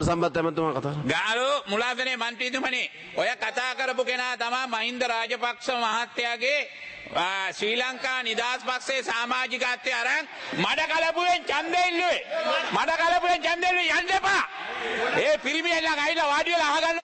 සම්බත් ඇමතුමා කතා ගාලු මුලාසනේ මන්ත්‍රීතුමනි ඔය කතා කරපු කෙනා තමයි මහින්ද රාජපක්ෂ මහත්තයාගේ ශ්‍රී ලංකා නිදහස් පක්ෂයේ සමාජිකත්වයේ අරන් මඩ කලපුවෙන් ඡන්දෙ ඉල්ලුවේ මඩ කලපුවෙන් ඡන්දෙ ඉල්ලුවේ යන්න එපා ඒ පිරිමියලා ගයිලා වාඩි වෙලා අහගන්න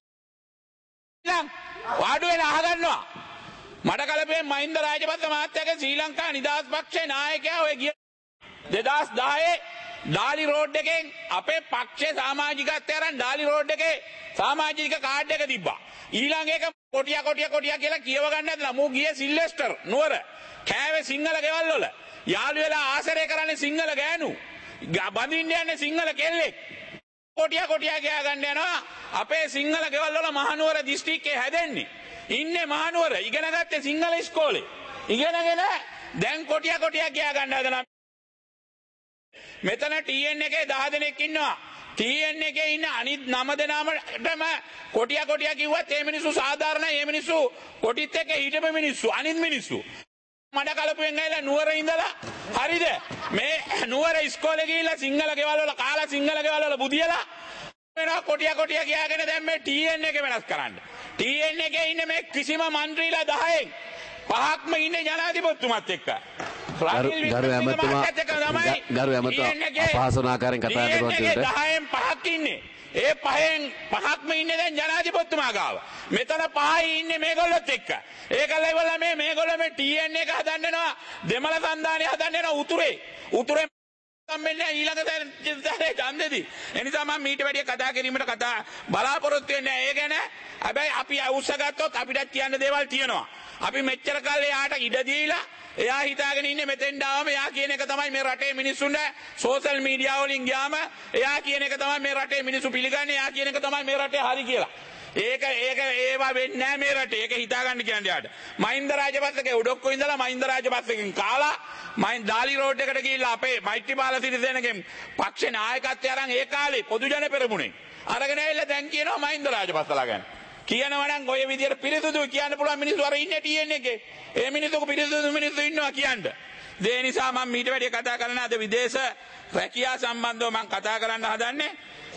වාඩි වෙලා අහගන්නවා මඩ කලපුවෙන් මහින්ද රාජපක්ෂ මහත්තයාගේ ශ්‍රී ලංකා නිදහස් පක්ෂයේ නායකයා ඔය ගිය 2010 ඩාලි රෝඩ් එකෙන් අපේ පක්ෂේ සමාජිකත්වය අරන් ඩාලි රෝඩ් එකේ සමාජික කාඩ් එක තිබ්බා. ඊළඟ එක කොටියා කියලා කියව ගන්න නැත්නම් මූ ගියේ සිල්වෙස්ටර් නුවර. කෑවේ සිංහල ගෙවල් වල. යාළු වෙලා ආශ්‍රය කරන්නේ සිංහල ගෑනු. බඳින්න යන්නේ සිංහල කෙල්ලෙක්. කොටියා ගෑ ගන්න යනවා. අපේ සිංහල ගෙවල් වල මහනුවර දිස්ත්‍රික්කේ හැදෙන්නේ. ඉන්නේ මහනුවර ඉගෙන ගත්තේ සිංහල ඉස්කෝලේ. ඉගෙනගෙන දැන් කොටියා ගෑ ගන්න හදනවා. මෙතන TN එකේ 10 දෙනෙක් ඉන්නවා. TN එකේ ඉන්න අනිත් 9 දෙනාටම කොටියා කිව්වත් මේ මිනිස්සු සාධාරණයි. මේ මිනිස්සු කොටිත් එක්ක හිටපු මිනිස්සු අනිත් මිනිස්සු. මඩ කලපුවෙන් ගිහලා නුවර ඉඳලා හරිද? මේ නුවර ඉස්කෝලේ ගිහිල්ලා සිංහල ගෙවල් වල කාලා සිංහල ගෙවල් වල බුදියලා වෙනවා කොටියා කියාගෙන දැන් මේ TN එක වෙනස් කරන්න. TN එකේ ඉන්න මේ කිසිම മന്ത്രിලා 10න් 5ක්ම ඉන්නේ ජනාධිපතිතුමත් එක්ක. ගරු ඇමතුමා අපහසුනාකාරයෙන් කතා කරනවා කියනට 10න් 5ක් ඉන්නේ. ඒ 5ක්ම ඉන්නේ දැන් ජනාධිපතිතුමා ගාව. මෙතන 5යි ඉන්නේ මේගොල්ලොත් එක්ක. ඒකල ඉවල මේගොල්ලෝ මේ TN එක හදන්න යනවා. දෙමළ සන්දානය හදන්න යනවා උතුරේ සම්මෙන්නේ ඊළඟ දැරේ ඡන්දෙදි. එනිසා මම මීට වැඩිය කතා කිරීමට බලාපොරොත්තු වෙන්නේ නැහැ. ඒ ගැන හැබැයි අපි අවශ්‍ය ගත්තොත් අපිට කියන්න දේවල් තියෙනවා. අපි මෙච්චර කාලේ යාට ඉඩ දීලා එයා හිතාගෙන ඉන්නේ මෙතෙන්ට ආවම එයා කියන එක තමයි මේ රටේ මිනිස්සුන්ට සෝෂල් මීඩියා වලින් ගියාම එයා කියන එක තමයි මේ රටේ මිනිස්සු පිළිගන්නේ. එයා කියන එක තමයි මේ රටේ හරි කියලා. ඒක ඒවා වෙන්නේ නැහැ මේ රටේ. ඒක හිතාගන්න කියන්නේ යාට. මහින්ද රාජපක්ෂගේ උඩොක්කෝ ඉඳලා මහින්ද රාජපක්ෂගෙන් කාලා ඩාලි රෝඩ් එකට ගිහිල්ලා අපේ මෛත්‍රීපාල සිරිසේනගේ පක්ෂේ නායකත්වය අරන් ඒ කාලේ පොදු ජන පෙරමුණේ අරගෙන ඇවිල්ලා දැන් කියනවා මහින්ද රාජපක්ෂලා ගැන. කියනවා නම් ඔය විදියට පිළිතුරු කියන්න පුළුවන් මිනිස්සු අර ඉන්නේ TN එකේ. ඒ මිනිස්සුක පිළිතුරු මිනිස්සු ඉන්නවා කියන්න. ඒ නිසා මම මීට වැඩිය කතා කරන්න අද විදේශ රැකියා සම්බන්ධව මම කතා කරන්න හදන්නේ.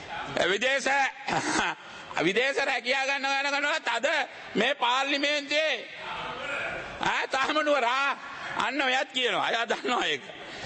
විදේශ රැකියා ගන්නවත් අද මේ පාර්ලිමේන්තුවේ තාම නුවර අන්න ඔයත් කියනවා. අය දන්නවා ඒක.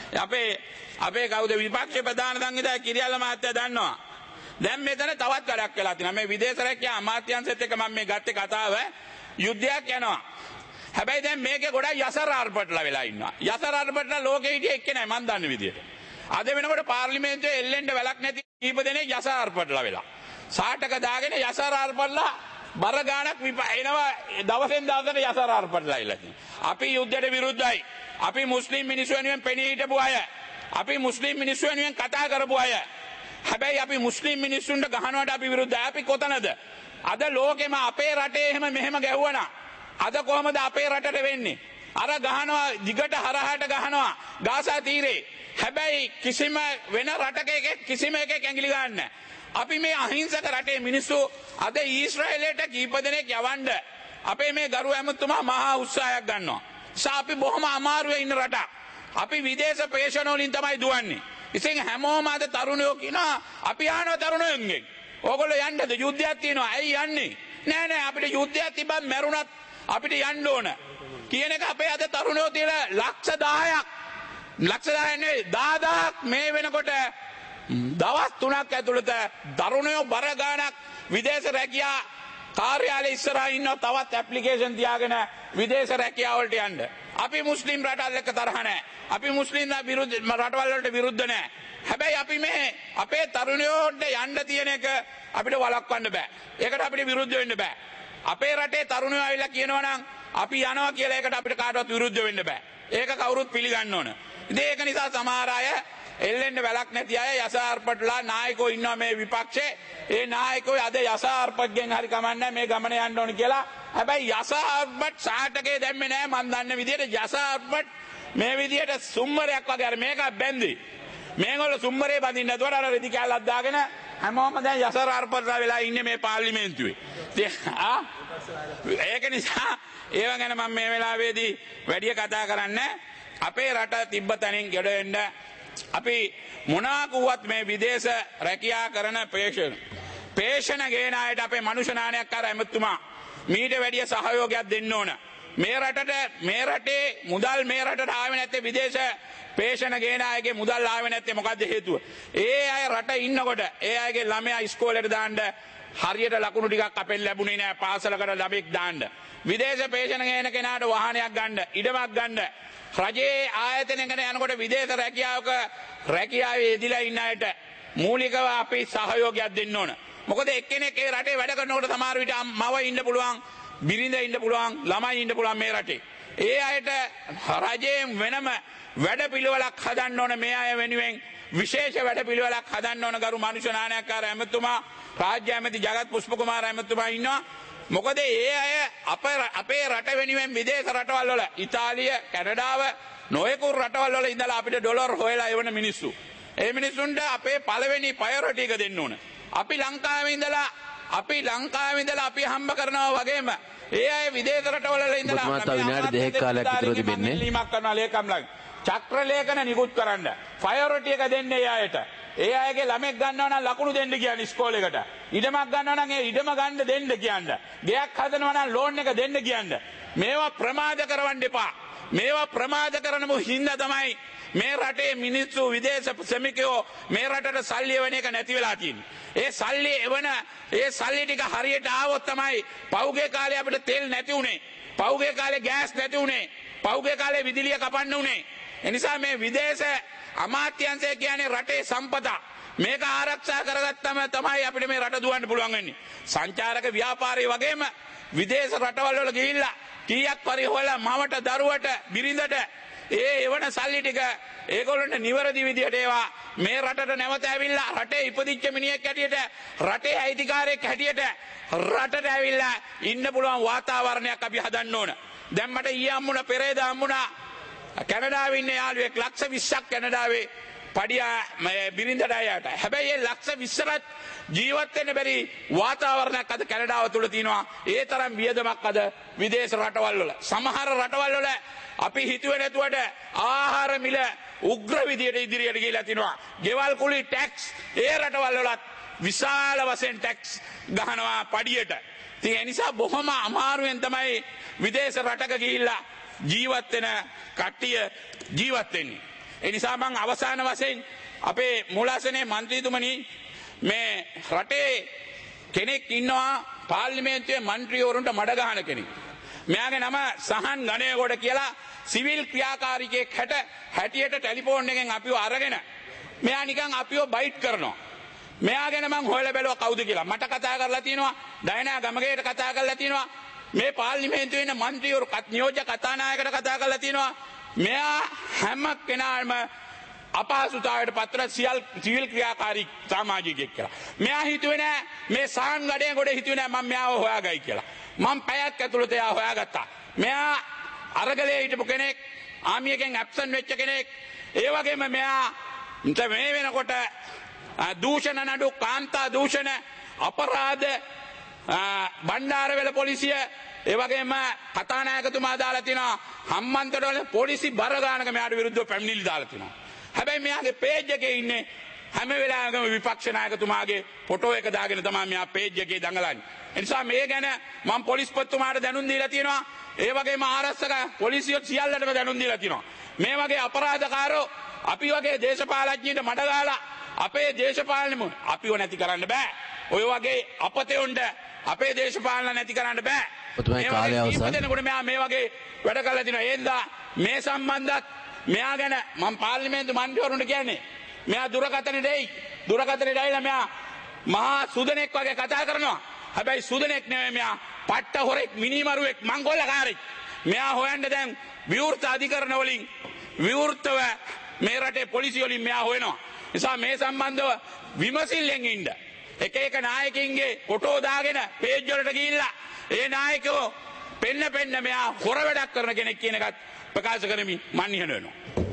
අපේ කවුද විපක්ෂ ප්‍රධාන සංවිධායක කිරියල්ල මහත්තයා දන්නවා. දැන් මෙතන තවත් වැඩක් වෙලා තියෙනවා. මේ විදේශ රැකියා අමාත්‍යාංශයත් එක්ක මම මේ ගත්තේ කතාව යුද්ධයක් යනවා. හැබැයි දැන් මේකේ ගොඩක් යසර අර්පටලා වෙලා ඉන්නවා. යසර අර්පටලා ලෝකෙ හිටියේ එක්කෙනයි මන් දන්න විදියට. අද වෙනකොට පාර්ලිමේන්තුවේ එල්ලෙන්න වැලක් නැති කීප දෙනෙක් යසර අර්පටලා වෙලා. සාටක දාගෙන යසර අර්පටලා බර ගාණක් එනවා දවසෙන් දවසට යසර අර්පටලා ඉල්ලලා තියෙනවා. අපි යුද්ධයට විරුද්ධයි. අපි මුස්ලිම් මිනිස්සු වෙනුවෙන් පෙනී හිටපු අය. අපි මුස්ලිම් මිනිස්සු වෙනුවෙන් කතා කරපු අය. හැබැයි අපි මුස්ලිම් මිනිස්සුන්ට ගහනවට අපි විරුද්ධයි. අපි කොතනද? අද ලෝකෙම අපේ රටේ මෙහෙම ගැහුවනා. අද කොහමද අපේ රටට වෙන්නේ? අර ගහනවා දිගට හරහාට ගහනවා ගාසා තීරේ. හැබැයි කිසිම වෙන රටක කිසිම එකක් ඇඟිලි ගන්න. අපි මේ අහිංසක රටේ මිනිස්සු අද ඊශ්‍රායලයට කීප දෙනෙක් යවන්න අපේ මේ ගරු ඇමතුමා මහා උත්සාහයක් ගන්නවා. අපි බොහොම අමාරුවේ ඉන්න රටක්. අපි විදේශ ප්‍රේෂණ වලින් තමයි දුවන්නේ. ඉතින් හැමෝම අද තරුණයෝ කියනවා අපි ආනවා තරුණයන්ගෙන්. ඕගොල්ලෝ යන්නද යුද්ධයක් තියෙනවා. ඇයි යන්නේ? නෑ අපිට යුද්ධයක් තිබ්බම මැරුණත් අපිට යන්න ඕන. කියන එක අපේ අද තරුණයෝ තියලා ලක්ෂ 10ක් නෙවෙයි 10000ක් මේ වෙනකොට දවස් 3ක් ඇතුළත තරුණයෝ බර ගාණක් විදේශ රැකියා කාර්යාලය ඉස්සරහා ඉන්නවා තවත් ඇප්ලිකේෂන් තියාගෙන විදේශ රැකියාව වලට යන්න. අපි මුස්ලිම් රටවල් එක්ක තරහ නැහැ. අපි මුස්ලිම් රටවල් වලට විරුද්ධ නැහැ. හැබැයි අපි මේ අපේ තරුණයෝට යන්න තියෙන එක අපිට වළක්වන්න බෑ. ඒකට අපිට විරුද්ධ වෙන්න බෑ. අපේ රටේ තරුණයෝ ආවිලා කියනවා නම් අපි යනවා කියලා ඒකට අපිට කාටවත් විරුද්ධ වෙන්න බෑ. ඒක කවුරුත් පිළිගන්න ඕන. ඉතින් ඒක නිසා සමහර අය එල්ලෙන්න වැලක් නැති අය යසාර්පට්ලා නායකයෝ ඉන්නවා මේ විපක්ෂේ. ඒ නායකයෝ අද යසාර්පට්ගෙන් හරි කමන්නේ මේ ගමන යන්න ඕන කියලා. හැබැයි යසාර්පට් සාටකේ දැම්මේ නැහැ මන් දන්න විදියට යසාර්පට් මේ විදියට සුම්මරයක් වගේ අර මේක බැන්දි. මේගොල්ලෝ සුම්මරේ බඳින්න නැතුව අර රෙදි කැල්ලක් දාගෙන හැමෝම දැන් යසාර්පට්ලා වෙලා ඉන්නේ මේ පාර්ලිමේන්තුවේ. ඒක නිසා ඒව ගැන මම මේ වෙලාවේදී වැඩි කතා කරන්නේ අපේ රට තිබ්බ තැනින් ගෙඩ එන්න අපි මොනවා කිව්වත් මේ විදේශ රැකියා කරන ප්‍රේක්ෂණ පේෂණ ගේන අයට අපේ මනුෂ්‍ය නායකයන් අර ඇමතුමා මීට වැඩිය සහයෝගයක් දෙන්න ඕන. මේ රටේ මුදල් මේ රටට ආවේ නැත්තේ විදේශ පේෂණ ගේන අයගේ මුදල් ආවේ නැත්තේ මොකද්ද හේතුව? ඒ අය රට ඉන්නකොට ඒ අයගේ ළමයා ඉස්කෝලේට දාන්න හරියට ලකුණු ටිකක් අපෙන් ලැබුණේ නැහැ පාසලකට ළමෙක් දාන්න. විදේශ පේෂණ ගේන කෙනාට වාහනයක් ගන්න, ඉඩමක් ගන්න. රජයේ ආයතනයකට යනකොට විදේශ රැකියාවේ යෙදিলা ඉන්න අයට මූලිකව අපි සහයෝගයක් දෙන්න ඕන. මොකද එක්කෙනෙක් ඒ රටේ වැඩ කරනකොට සමහර විට මව ඉන්න පුළුවන්, බිරිඳ ඉන්න පුළුවන්, ළමයි ඉන්න පුළුවන් මේ රටේ. ඒ අයට රජයෙන් වෙනම වැඩපිළිවෙලක් හදන්න ඕන. මේ අය වෙනුවෙන් විශේෂ වැඩපිළිවෙලක් හදන්න ඕන. ගරු මනුෂ්‍ය නායකකාර ඇමතුමා, රාජ්‍ය ඇමති ජගත් පුෂ්පකුමාර ඇමතුමා ඉන්නවා. මොකද ඒ අය අපේ රට වෙනුවෙන් විදේශ රටවල් වල ඉතාලිය, කැනඩාව, නොයෙකුත් රටවල් වල ඉඳලා අපිට ඩොලර් හොයලා එවන මිනිස්සු. ඒ මිනිස්සුන්ට අපේ පළවෙනි ප්‍රයොරිටි එක දෙන්න ඕන. අපි ලංකාවේ ඉඳලා අපි හම්බ කරනවා වගේම ඒ අය විදේශ රටවල ඉඳලා විනාඩි දෙකක් කාලයක් විතර තිබෙන්නේ. ලිමක් කරනවා ලේකම්ලා. චක්‍ර ලේඛන නිකුත් කරන්න. ප්‍රයොරිටි එක දෙන්නේ ඒ අයට. ඒ අයගේ ළමෙක් ගන්නවා නම් ලකුණු දෙන්න කියන්නේ ඉස්කෝලේකට. ඉඩමක් ගන්නවා නම් ඒ ඉඩම ගන්න දෙන්න කියන්නේ. ගෙයක් හදනවා නම් ලෝන් එක දෙන්න කියන්නේ. මේවා ප්‍රමාද කරවන්න එපා. මේවා ප්‍රමාද කරනමු හින්දා තමයි මේ රටේ මිනිස්සු විදේශ ශ්‍රමිකයෝ මේ රටට සල්ලි එවන එක නැති වෙලා තියෙන්නේ. ඒ සල්ලි ටික හරියට ආවොත් තමයි පෞගේ කාලේ අපිට තෙල් නැති උනේ. පෞගේ කාලේ ගෑස් නැති උනේ. පෞගේ කාලේ විදුලිය කපන්න උනේ. එනිසා මේ විදේශ අමාත්‍යංශය කියන්නේ රටේ සම්පත. මේක ආරක්ෂා කරගත්තම තමයි අපිට මේ රට දුවන්න පුළුවන් වෙන්නේ. සංචාරක ව්‍යාපාරය වගේම විදේශ රටවල් වල ගිහිල්ලා කීයක් පරිහොලා මවට දරුවට බිරිඳට එවන සල්ලි ටික ඒගොල්ලන්ට නිවැරදි විදියට ඒවා මේ රටට නැවත ඇවිල්ලා රටේ ඉපදිච්ච මිනිහෙක් හැටියට රටේ අයිතිකාරයෙක් හැටියට රටට ඇවිල්ලා ඉන්න පුළුවන් වාතාවරණයක් අපි හදන්න ඕන. දැන් මට ඊයේ හම්බුණා පෙරේද හම්බුණා කැනඩාවේ ඉන්න යාළුවෙක් 120ක් කැනඩාවේ පඩියා බිරිඳට අයට. හැබැයි ඒ 120ත් ජීවත් වෙන්න බැරි වාතාවරණයක් අද කැනඩාව තුල තියෙනවා. ඒ තරම් වියදමක් අද විදේශ රටවල් වල. සමහර රටවල් වල අපි හිතුවේ නැතුවට ආහාර මිල උග්‍ර විදියට ඉදිරියට ගිහිලා තිනවා. ගෙවල් කුලි ටැක්ස් ඒ රටවල් වලත් විශාල වශයෙන් ටැක්ස් ගහනවා පඩියට. ඉතින් ඒ නිසා බොහොම අමාරුවෙන් තමයි විදේශ රටක ගිහිල්ලා ජීවත් වෙන කට්ටිය ජීවත් වෙන්නේ. ඒ නිසා මම අවසාන වශයෙන් අපේ මූලාසනයේ മന്ത്രിතුමනි මේ රටේ කෙනෙක් ඉන්නවා පාර්ලිමේන්තුවේ മന്ത്രിවරුන්ට මඩ ගහන කෙනෙක්. මෙයාගේ නම සහන් ගණේගොඩ කියලා සිවිල් ක්‍රියාකාරිකයෙක් හැටියට ටෙලිෆෝන් එකෙන් අපිව අරගෙන මෙයා නිකන් අපිව බයිට් කරනවා. මෙයා ගැන මං හොයලා බැලුවා කවුද කියලා. මට කතා කරලා තියෙනවා, ඩයනා ගමගේට කතා කරලා තියෙනවා, මේ පාර්ලිමේන්තුවේ ඉන්න മന്ത്രിවරු නියෝජ්‍ය කතානායකට කතා කරලා තියෙනවා. මෙයා හැම කෙනාම අපහසුතාවයට පත්‍ර සිවිල් ක්‍රියාකාරී සමාජිකයෙක් කියලා. මෙයා හිතුවේ නෑ මේ සහන් ගණේගොඩ හිතුවේ නෑ මම මෙයාව හොයාගයි කියලා. මම පැයක් ඇතුළත එයා හොයාගත්තා. මෙයා අරගලේ හිටපු කෙනෙක්, ආමියගෙන් ඇබ්සන්ට් වෙච්ච කෙනෙක්. ඒ වගේම මෙයා මේ වෙනකොට දූෂණ නඩු, කාන්තා දූෂණ, අපරාධ, බණ්ඩාරවැල පොලිසිය, ඒ වගේම කතානායකතුමා දාලා තිනවා හම්බන්තොට පොලිසි බර ගානක මෙයාට විරුද්ධව පැමිණිලි දාලා තිනවා. හැබැයි මෙයාගේ පේජ් එකේ ඉන්නේ හැම වෙලාවෙම විපක්ෂ නායකතුමාගේ ෆොටෝ එක දාගෙන තමයි මෙයා පේජ් එකේ දඟලන්නේ. ඒ නිසා මේ ගැන මම පොලිස්පතිතුමාට දැනුම් දීලා තියෙනවා. ඒ වගේම ආරක්ෂක පොලිසිය සියල්ලටම දැනුම් දීලා තියෙනවා. මේ වගේ අපරාධකාරෝ අපි වගේ දේශපාලඥයින්ට මඩ ගහලා අපේ දේශපාලනෙම අපිව නැති කරන්න බෑ. ඔය වගේ අපතෙොන්ට අපේ දේශපාලන නැති කරන්න බෑ. ඔතමයි කාලය අවසන්. මේ වගේ වැඩ කරලා තිනවා. ඒන්දා මේ සම්බන්ධත් මෙයා ගැන මම පාර්ලිමේන්තු මන්ත්‍රීවරුන්ට කියන්නේ මෙයා දුරකථන දෙයි. දුරකථන දෙයිලා මෙයා මහා සුදනෙක් වගේ කතා කරනවා. හැබැයි සුදනෙක් නෙවෙයි මෙයා පට්ට හොරෙක්, මිනිමරුවෙක්, මංගොල්ලකාරෙක්. මෙයා හොයන්න දැන් විවෘත අධිකරණ වලින් විවෘතව මේ රටේ පොලිසිය වලින් මෙයා හොයනවා. නිසා මේ සම්බන්ධව විමසිල්ලෙන් ඉන්න. එක එක නායකින්ගේ ෆොටෝ දාගෙන පේජ් වලට ගිහිල්ලා ඒ නායකයෝ පෙන්න මෙයා හොර වැඩක් කරන කෙනෙක් කියන එකත් ප්‍රකාශ කරමින් මන් ඉහළ වෙනවා.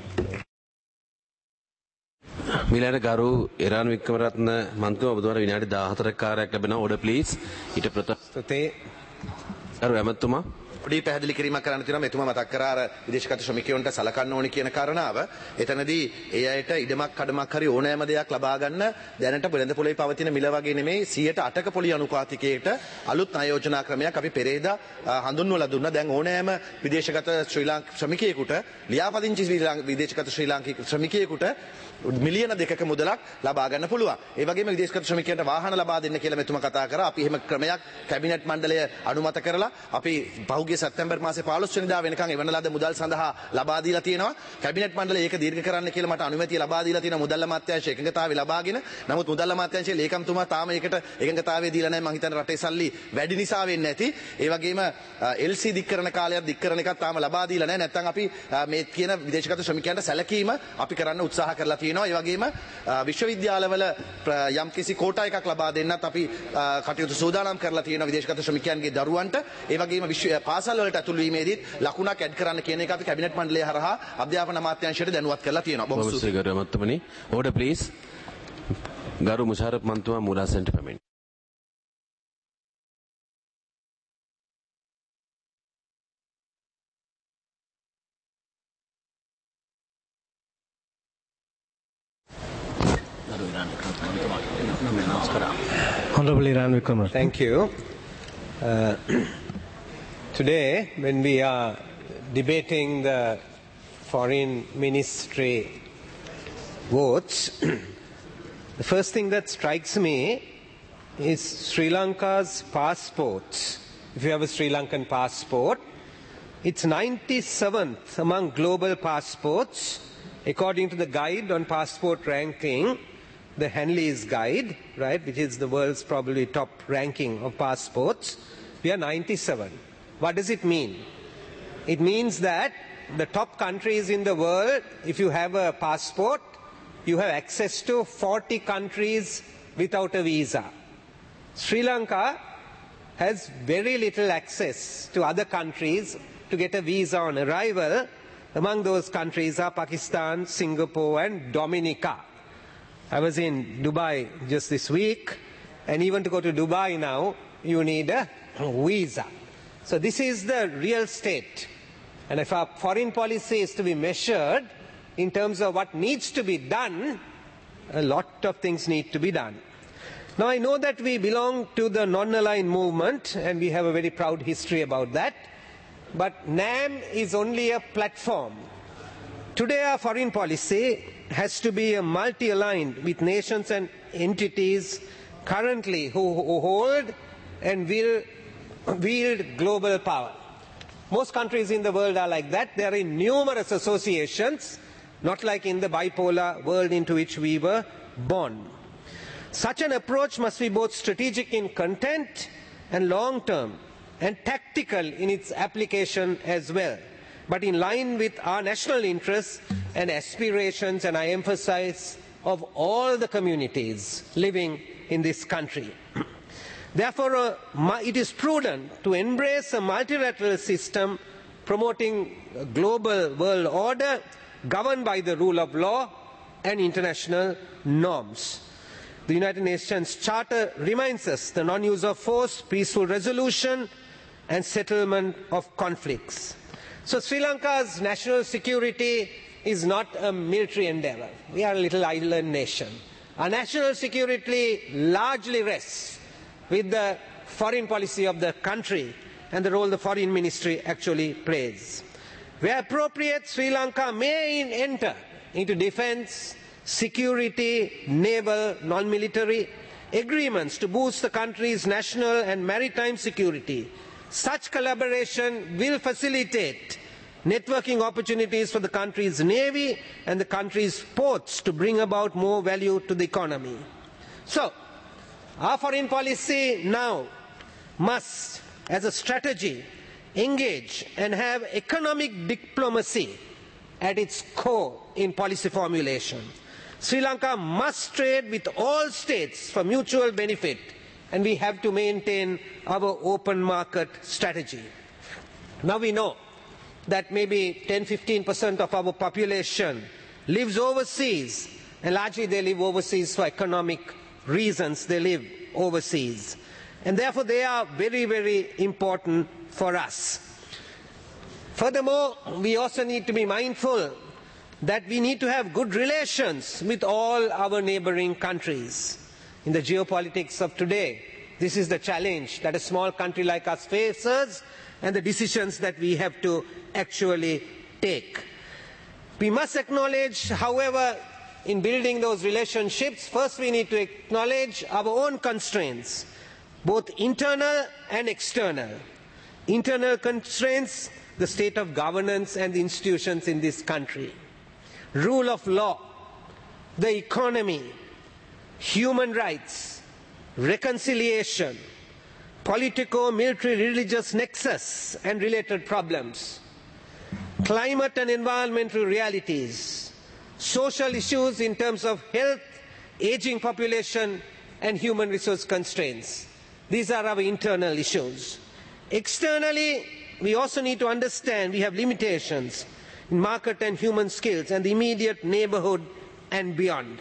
මිලන ගරු එරාන් වික්‍රමරත්න මන්ත්‍රීතුමා ඔබතුමාට විනාඩි 14ක් කාලයක් ලැබෙනවා. Order please. ඊට ප්‍රථමතේ ගරු ඇමතුමා පොඩි පැහැදිලි කිරීමක් කරන්න තියෙනවා. මෙතුමා මතක් කරා අර විදේශගත ශ්‍රමිකයන්ට සලකන්න ඕනි කියන කාරණාව. එතනදී ඒ අයට ඉඩමක් කඩමක් හරි ඕනෑම දෙයක් ලබා ගන්න දැනට වෙළඳ පොලේ පවතින මිල වගේ නෙමෙයි 108ක පොලි අනුපාතිකයට අලුත් ආයෝජනා ක්‍රමයක් අපි පෙරේදා හඳුන්වලා දුන්නා. දැන් ඕනෑම විදේශගත ශ්‍රී ලාංකික ශ්‍රමිකයෙකුට ලියාපදිංචි විදේශගත ශ්‍රී ලාංකික ශ්‍රමිකයෙකුට මිලියන 2ක මුදලක් ලබා ගන්න පුළුවන්. ඒ වගේම විදේශගත ශ්‍රමිකයන්ට වාහන ලබා දෙන්න කියලා මෙතුමා කතා කරා. අපි එහෙම ක්‍රමයක් කැබිනට් මණ්ඩලය අනුමත කරලා අපි පහුගිය සැප්තැම්බර් මාසේ 15 වෙනිදා වෙනකන් එවන ලද මුදල් සඳහා ලබා දීලා තියෙනවා. කැබිනට් මණ්ඩලය ඒක දීර්ඝ කරන්න කියලා මට අනුමැතිය ලබා දීලා තියෙනවා මුදල් අමාත්‍යාංශ එකඟතාවය ලබාගෙන. නමුත් මුදල් අමාත්‍යාංශයේ ලේකම්තුමා තාම ඒකට එකඟතාවය දීලා නැහැ. මම හිතන්නේ රටේ සල්ලි වැඩි නිසා වෙන්නේ නැති. ඒ වගේම LC දික් කරන කාලයක් දික් කරන එකක් තාම ලබා දීලා නැහැ. නැත්නම් අපි මේ කියන විදේශගත ශ්‍රමිකයන්ට සැලකීම අපි කරන්න උත්සාහ කරලා තියෙනවා. ඒ වගේම විශ්වවිද්‍යාලවල යම්කිසි කෝටා එකක් ලබා දෙන්නත් අපි කටයුතු සූදානම් කරලා තියෙනවා විදේශගත ශ්‍රමිකයන්ගේ දරුවන්ට. ඒ වගේම පාසල් වලට ඇතුළු වීමේදීත් ලකුණක් ඇඩ් කරන්න කියන එක අපි කැබිනට් මණ්ඩලය හරහා අධ්‍යාපන අමාත්‍යාංශයට දැනුවත් කරලා තියෙනවා. බොහොම ස්තුතියි ගරු මන්ත්‍රී. Order please. ගරු මුෂාරෆ් මන්තුමා මූලාසනට පැමිණ. Honorable Iran Wickramaratne. Thank you. Today, when we are debating the foreign ministry votes, the first thing that strikes me is Sri Lanka's passports. If you have a Sri Lankan passport, it's 97th among global passports, according to the guide on passport ranking, the Henley's guide, right, which is the world's probably top ranking of passports. We are 97. What does it mean? It means that the top countries in the world, if you have a passport, you have access to 40 countries without a visa. Sri Lanka has very little access to other countries to get a visa on arrival. Among those countries are Pakistan, Singapore and Dominica. I was in Dubai just this week, and even to go to Dubai now, you need a visa. So this is the real state. And if our foreign policy is to be measured in terms of what needs to be done, a lot of things need to be done. Now I know that we belong to the non-aligned movement, and we have a very proud history about that. But NAM is only a platform. Today our foreign policy has to be multi-aligned with nations and entities currently who hold and will wield global power. Most countries in the world are like that. They are in numerous associations, not like in the bipolar world into which we were born. Such an approach must be both strategic in content and long-term, and tactical in its application as well, but in line with our national interests and aspirations, and I emphasize, of all the communities living in this country. Therefore, it is prudent to embrace a multilateral system promoting a global world order governed by the rule of law and international norms. The United Nations Charter reminds us the non-use of force, peaceful resolution and settlement of conflicts. So Sri Lanka's national security is not a military endeavor. We are a little island nation. Our national security largely rests with the foreign policy of the country and the role the foreign ministry actually plays. Where appropriate, Sri Lanka may enter into defense, security, naval, non-military agreements to boost the country's national and maritime security. Such collaboration will facilitate networking opportunities for the country's navy and the country's ports to bring about more value to the economy. So, our foreign policy now must, as a strategy, engage and have economic diplomacy at its core in policy formulation. Sri Lanka must trade with all states for mutual benefit, and we have to maintain our open market strategy. Now we know that maybe 10-15% of our population lives overseas, and largely they live overseas for economic reasons. They live overseas, and therefore they are very, very important for us. Furthermore, we also need to be mindful that we need to have good relations with all our neighboring countries. In the geopolitics of today, this is the challenge that a small country like us faces and the decisions that we have to actually take. We must acknowledge, however, in building those relationships, first we need to acknowledge our own constraints, both internal and external. Internal constraints, the state of governance and the institutions in this country, rule of law, the economy, human rights, reconciliation, politico-military religious nexus and related problems, climate and environmental realities, social issues in terms of health, aging population and human resource constraints. These are our internal issues. Externally, we also need to understand we have limitations in market and human skills and the immediate neighborhood and beyond.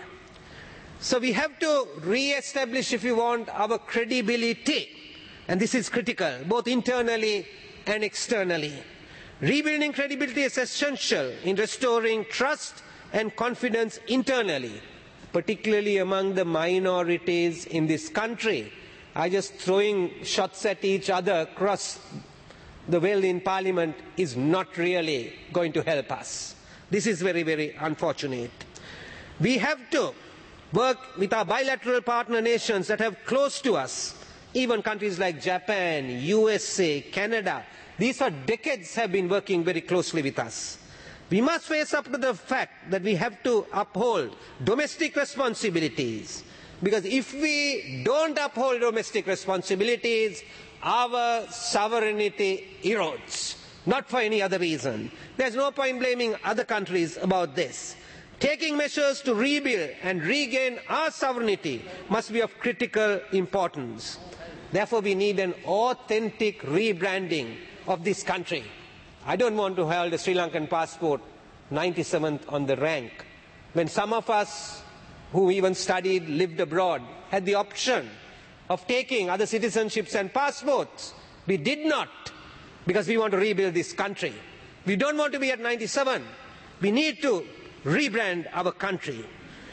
So we have to re-establish, if you want, our credibility, and this is critical, both internally and externally. Rebuilding credibility is essential in restoring trust and confidence internally, particularly among the minorities in this country. Just throwing shots at each other across the well in Parliament is not really going to help us. This is very, very unfortunate. We have to work with our bilateral partner nations that have close to us, even countries like Japan, USA, Canada. These for decades have been working very closely with us. We must face up to the fact that we have to uphold domestic responsibilities, because if we don't uphold domestic responsibilities, our sovereignty erodes, not for any other reason. There's no point blaming other countries about this. Taking measures to rebuild and regain our sovereignty must be of critical importance. Therefore, we need an authentic rebranding of this country. I don't want to hold a Sri Lankan passport 97th on the rank, when some of us who even studied, lived abroad, had the option of taking other citizenships and passports. We did not, because we want to rebuild this country. We don't want to be at 97. We need to rebrand our country.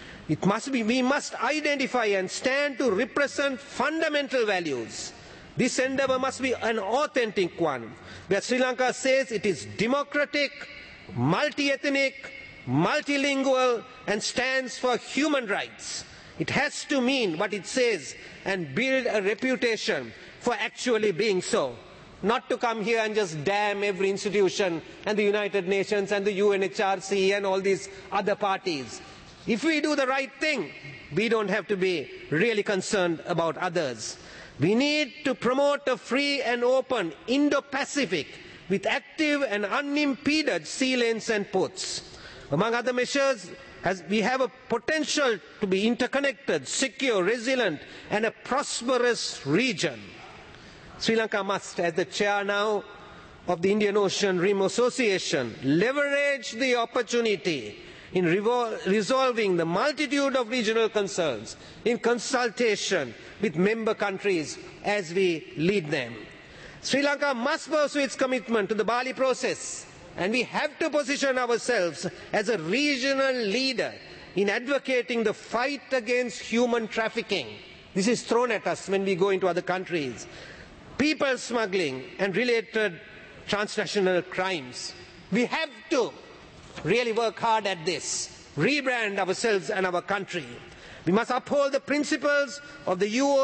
We must identify and stand to represent fundamental values. This endeavour must be an authentic one, where Sri Lanka says it is democratic, multi-ethnic, multilingual and stands for human rights. It has to mean what it says and build a reputation for actually being so. Not to come here and just damn every institution and the United Nations and the UNHRC and all these other parties. If we do the right thing, we don't have to be really concerned about others. We need to promote a free and open Indo-Pacific with active and unimpeded sea lanes and ports. Among other measures, we have a potential to be interconnected, secure, resilient and a prosperous region. Sri Lanka must, as the chair now of the Indian Ocean Rim Association, leverage the opportunity in resolving the multitude of regional concerns in consultation with member countries as we lead them. Sri Lanka must pursue its commitment to the Bali process, and we have to position ourselves as a regional leader in advocating the fight against human trafficking. This is thrown at us when we go into other countries. People smuggling and related transnational crimes. We have to really work hard at this, rebrand ourselves and our country. We must uphold the principles of the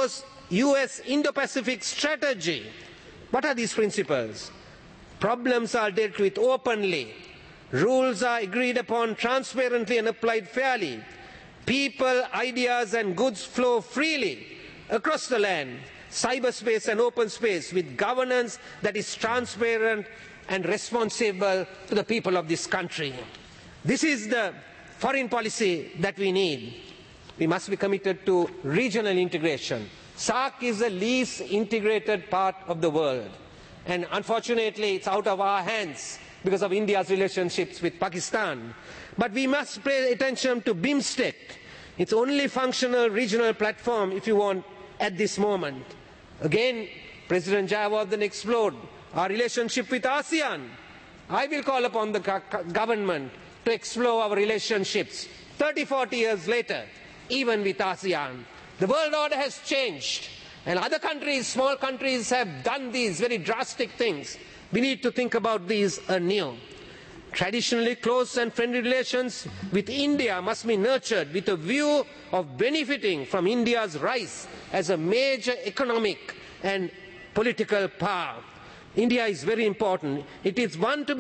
US Indo-Pacific strategy. What are these principles? Problems are dealt with openly. Rules are agreed upon transparently and applied fairly. People, ideas and goods flow freely across the land, cyberspace and open space, with governance that is transparent and responsible to the people of this country. This is the foreign policy that we need. We must be committed to regional integration. SAARC is the least integrated part of the world, and unfortunately it's out of our hands because of India's relationships with Pakistan. But we must pay attention to BIMSTEC. It's only functional regional platform, if you want, at this moment. Again, President Jayawardene explored our relationship with ASEAN. I will call upon the government to explore our relationships 30, 40 years later, even with ASEAN. The world order has changed, and other countries, small countries, have done these very drastic things. We need to think about these anew. Traditionally close and friendly relations with India must be nurtured with a view of benefiting from India's rise as a major economic and political power. India is very important. It is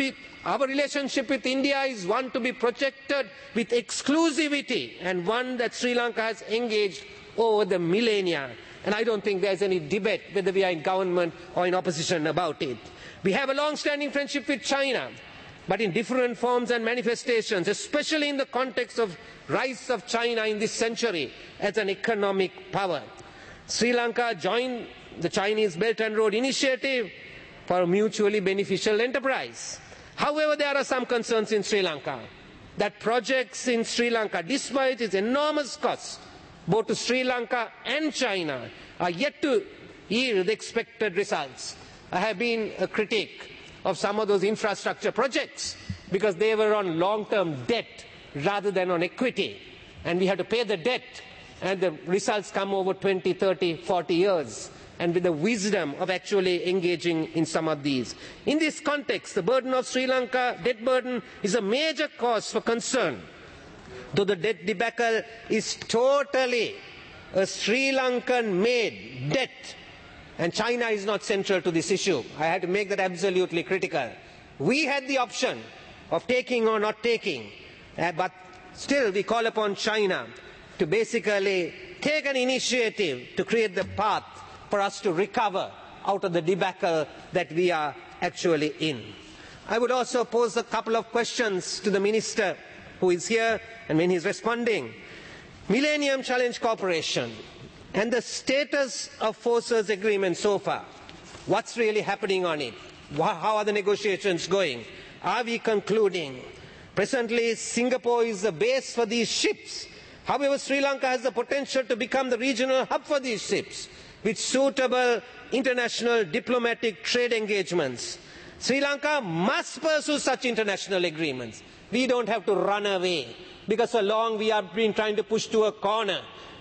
our relationship with India is one to be projected with exclusivity, and one that Sri Lanka has engaged over the millennia. And I don't think there's any debate whether we are in government or in opposition about it. We have a long-standing friendship with China, but in different forms and manifestations, especially in the context of rise of China in this century as an economic power. Sri Lanka joined the Chinese Belt and Road Initiative for a mutually beneficial enterprise. However, there are some concerns in Sri Lanka that projects in Sri Lanka, despite its enormous costs, both to Sri Lanka and China, are yet to yield the expected results. I have been a critic of some of those infrastructure projects because they were on long-term debt rather than on equity. And we had to pay the debt, and the results come over 20, 30, 40 years. And with the wisdom of actually engaging in some of these. In this context, the burden of Sri Lanka, debt burden, is a major cause for concern. Though the debt debacle is totally a Sri Lankan-made debt, and China is not central to this issue. I had to make that absolutely critical. We had the option of taking or not taking, but still we call upon China to basically take an initiative to create the path for us to recover out of the debacle that we are actually in. I would also pose a couple of questions to the Minister who is here, and when he's responding. Millennium Challenge Corporation and the status of Forces Agreement so far. What's really happening on it? How are the negotiations going? Are we concluding? Presently, Singapore is the base for these ships. However, Sri Lanka has the potential to become the regional hub for these ships, with suitable international diplomatic trade engagements. Sri Lanka must pursue such international agreements. We don't have to run away, because so long we have been trying to push to a corner.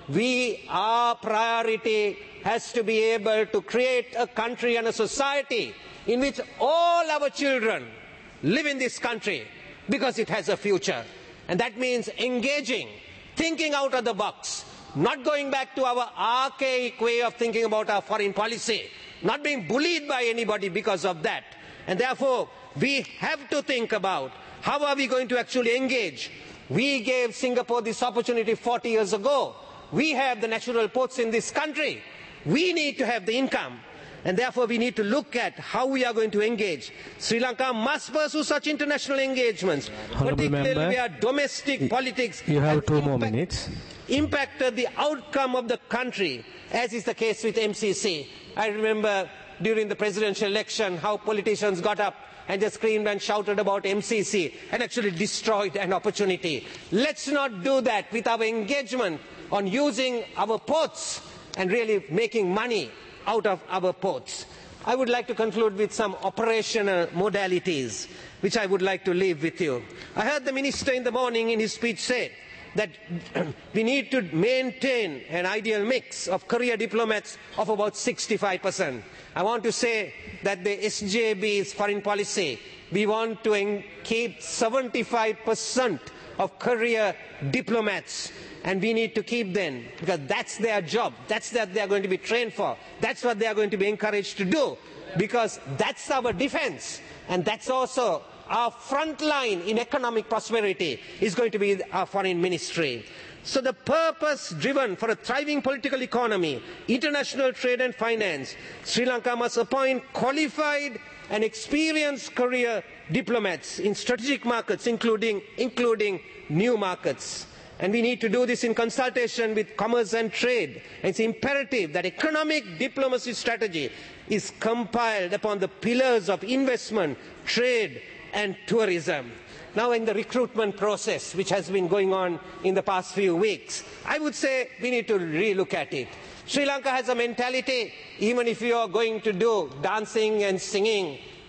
Our priority has to be able to create a country and a society in which all our children live in this country because it has a future. And that means engaging, thinking out of the box, not going back to our archaic way of thinking about our foreign policy, not being bullied by anybody because of that. And therefore, we have to think about how are we going to actually engage. We gave Singapore this opportunity 40 years ago. We have the natural ports in this country. We need to have the income. And therefore, we need to look at how we are going to engage. Sri Lanka must pursue such international engagements, particularly where domestic politics you have 2 more minutes. Impacted the outcome of the country, as is the case with MCC. I remember during the presidential election how politicians got up and just screamed and shouted about MCC and actually destroyed an opportunity. Let's not do that with our engagement on using our ports and really making money out of our ports. I would like to conclude with some operational modalities, which I would like to leave with you. I heard the Minister in the morning in his speech say that we need to maintain an ideal mix of career diplomats of about 65%. I want to say that the SJB's foreign policy, we want to keep 75% of career diplomats, and we need to keep them because that's their job. That's what they are going to be trained for. That's what they are going to be encouraged to do, because that's our defense, and that's also our front line in economic prosperity is going to be our foreign ministry. So the purpose driven for a thriving political economy, international trade and finance, Sri Lanka must appoint qualified and experienced career diplomats in strategic markets, including new markets. And we need to do this in consultation with commerce and trade. It's imperative that economic diplomacy strategy is compiled upon the pillars of investment, trade and tourism. Now, in the recruitment process, which has been going on in the past few weeks, I would say we need to re-look at it. Sri Lanka has a mentality, even if you are going to do dancing and singing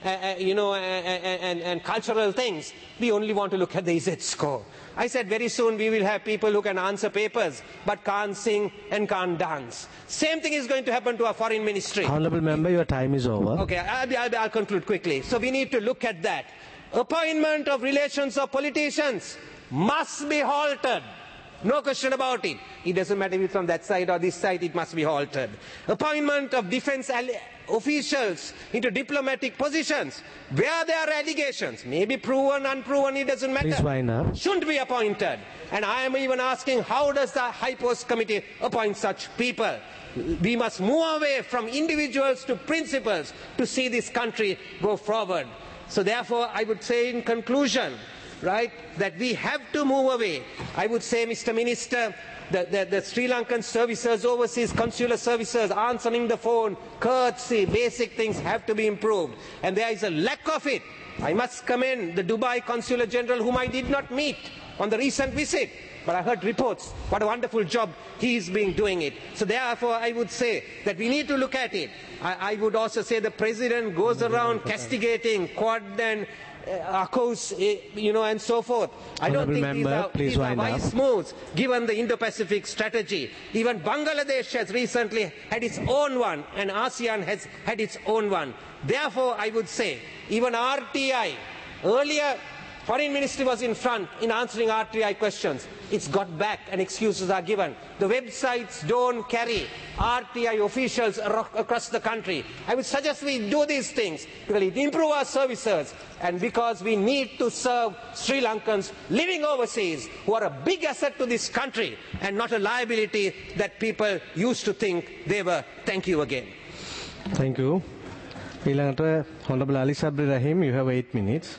and cultural things, we only want to look at the Z score. I said very soon we will have people who can answer papers but can't sing and can't dance. Same thing is going to happen to our foreign ministry. Honourable member, your time is over. Okay, I'll conclude quickly. So we need to look at that. Appointment of relations of politicians must be halted. No question about it. It doesn't matter if it's on that side or this side, it must be halted. Appointment of defense officials into diplomatic positions where there are allegations, maybe proven, unproven, it doesn't matter. Please wind up. Shouldn't be appointed. And I am even asking, how does the High Post Committee appoint such people? We must move away from individuals to principles to see this country go forward. So therefore, I would say in conclusion, right, that we have to move away. I would say, Mr. Minister, the Sri Lankan services, overseas consular services, answering the phone, courtesy, basic things have to be improved. And there is a lack of it. I must commend the Dubai Consular General, whom I did not meet on the recent visit, but I heard reports. What a wonderful job he is doing it. So therefore, I would say that we need to look at it. I would also say the President goes around castigating Quad and ACOS, and so forth. I don't think these are wise moves, given the Indo-Pacific strategy. Even Bangladesh has recently had its own one, and ASEAN has had its own one. Therefore, I would say, even RTI, earlier, Foreign Ministry was in front in answering RTI questions. It's got back and excuses are given. The websites don't carry RTI officials across the country. I would suggest we do these things because it improve our services and because we need to serve Sri Lankans living overseas who are a big asset to this country and not a liability that people used to think they were. Thank you again. Thank you. Honorable Ali Sabri Rahim, you have 8 minutes.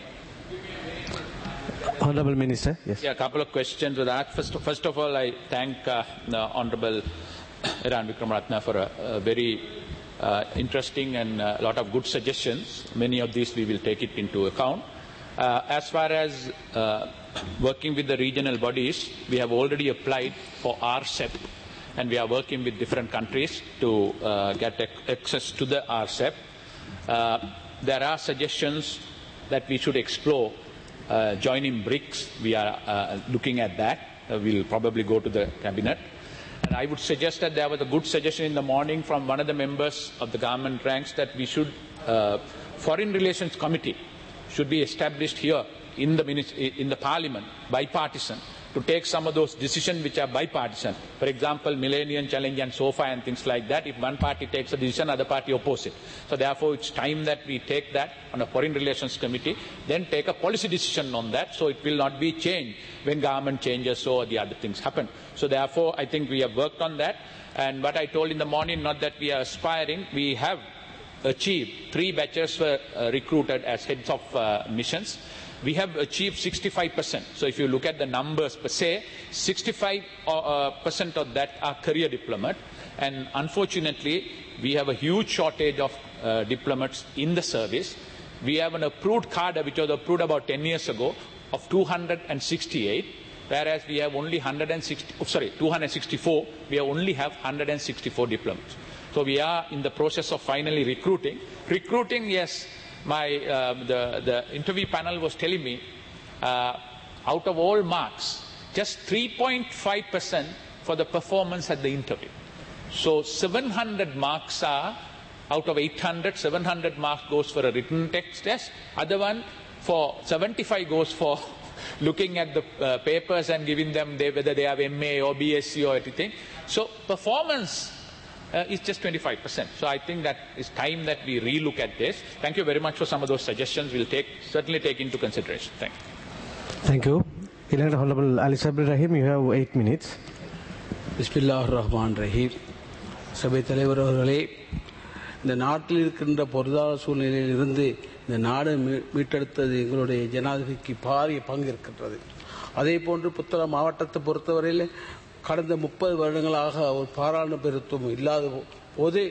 Honourable Minister, yes. Yeah, a couple of questions with that. First of all, I thank the Honourable Iran Wickramaratne for a very interesting and a lot of good suggestions. Many of these we will take it into account. As far as working with the regional bodies, we have already applied for RCEP, and we are working with different countries to get access to the RCEP. There are suggestions that we should explore joining BRICS. We are looking at that. We'll probably go to the cabinet. And I would suggest that there was a good suggestion in the morning from one of the members of the government ranks that we should, Foreign Relations Committee should be established here in the Parliament, bipartisan, to take some of those decisions which are bipartisan. For example, Millennium Challenge and SOFA and things like that. If one party takes a decision, other party opposes it. So therefore, it's time that we take that on a Foreign Relations Committee, then take a policy decision on that, so it will not be changed when government changes or the other things happen. So therefore, I think we have worked on that. And what I told in the morning, not that we are aspiring, we have achieved 3 batches were recruited as heads of missions. We have achieved 65%. So if you look at the numbers per se, 65% of that are career diplomat. And unfortunately, we have a huge shortage of diplomats in the service. We have an approved cadre, which was approved about 10 years ago, of 268, whereas we have only 264. We only have 164 diplomats. So we are in the process of finally recruiting. Recruiting, yes. The interview panel was telling me, out of all marks, just 3.5% for the performance at the interview. So 700 marks are, out of 800, 700 marks goes for a written text test. Other one, for 75 goes for looking at the papers and giving them whether they have MA or BSc or anything. So performance is just 25%. So I think that it's time that we relook at this. Thank you very much for some of those suggestions. We'll certainly take into consideration. Thank you. Thank you. Honorable Ali Sabri Rahim, you have 8 minutes. Bismillahir-Rahmanir-Rahim. சபை தலைவர் அவர்களே, இந்த நாட்டில் இருக்கின்ற பொருளாதார சூழ்நிலையில் இருந்து இந்த நாடு மீட்டெடுத்தது எங்களுடைய ஜனாதிபதிக்கு பாரிய பங்கு இருக்கின்றது. அதே போன்று புத்தளம் மாவட்டத்தை பொறுத்தவரையில் கடந்த 30 வருடங்களாக ஒரு பாராளுமன்றத்துவம் இல்லாத போது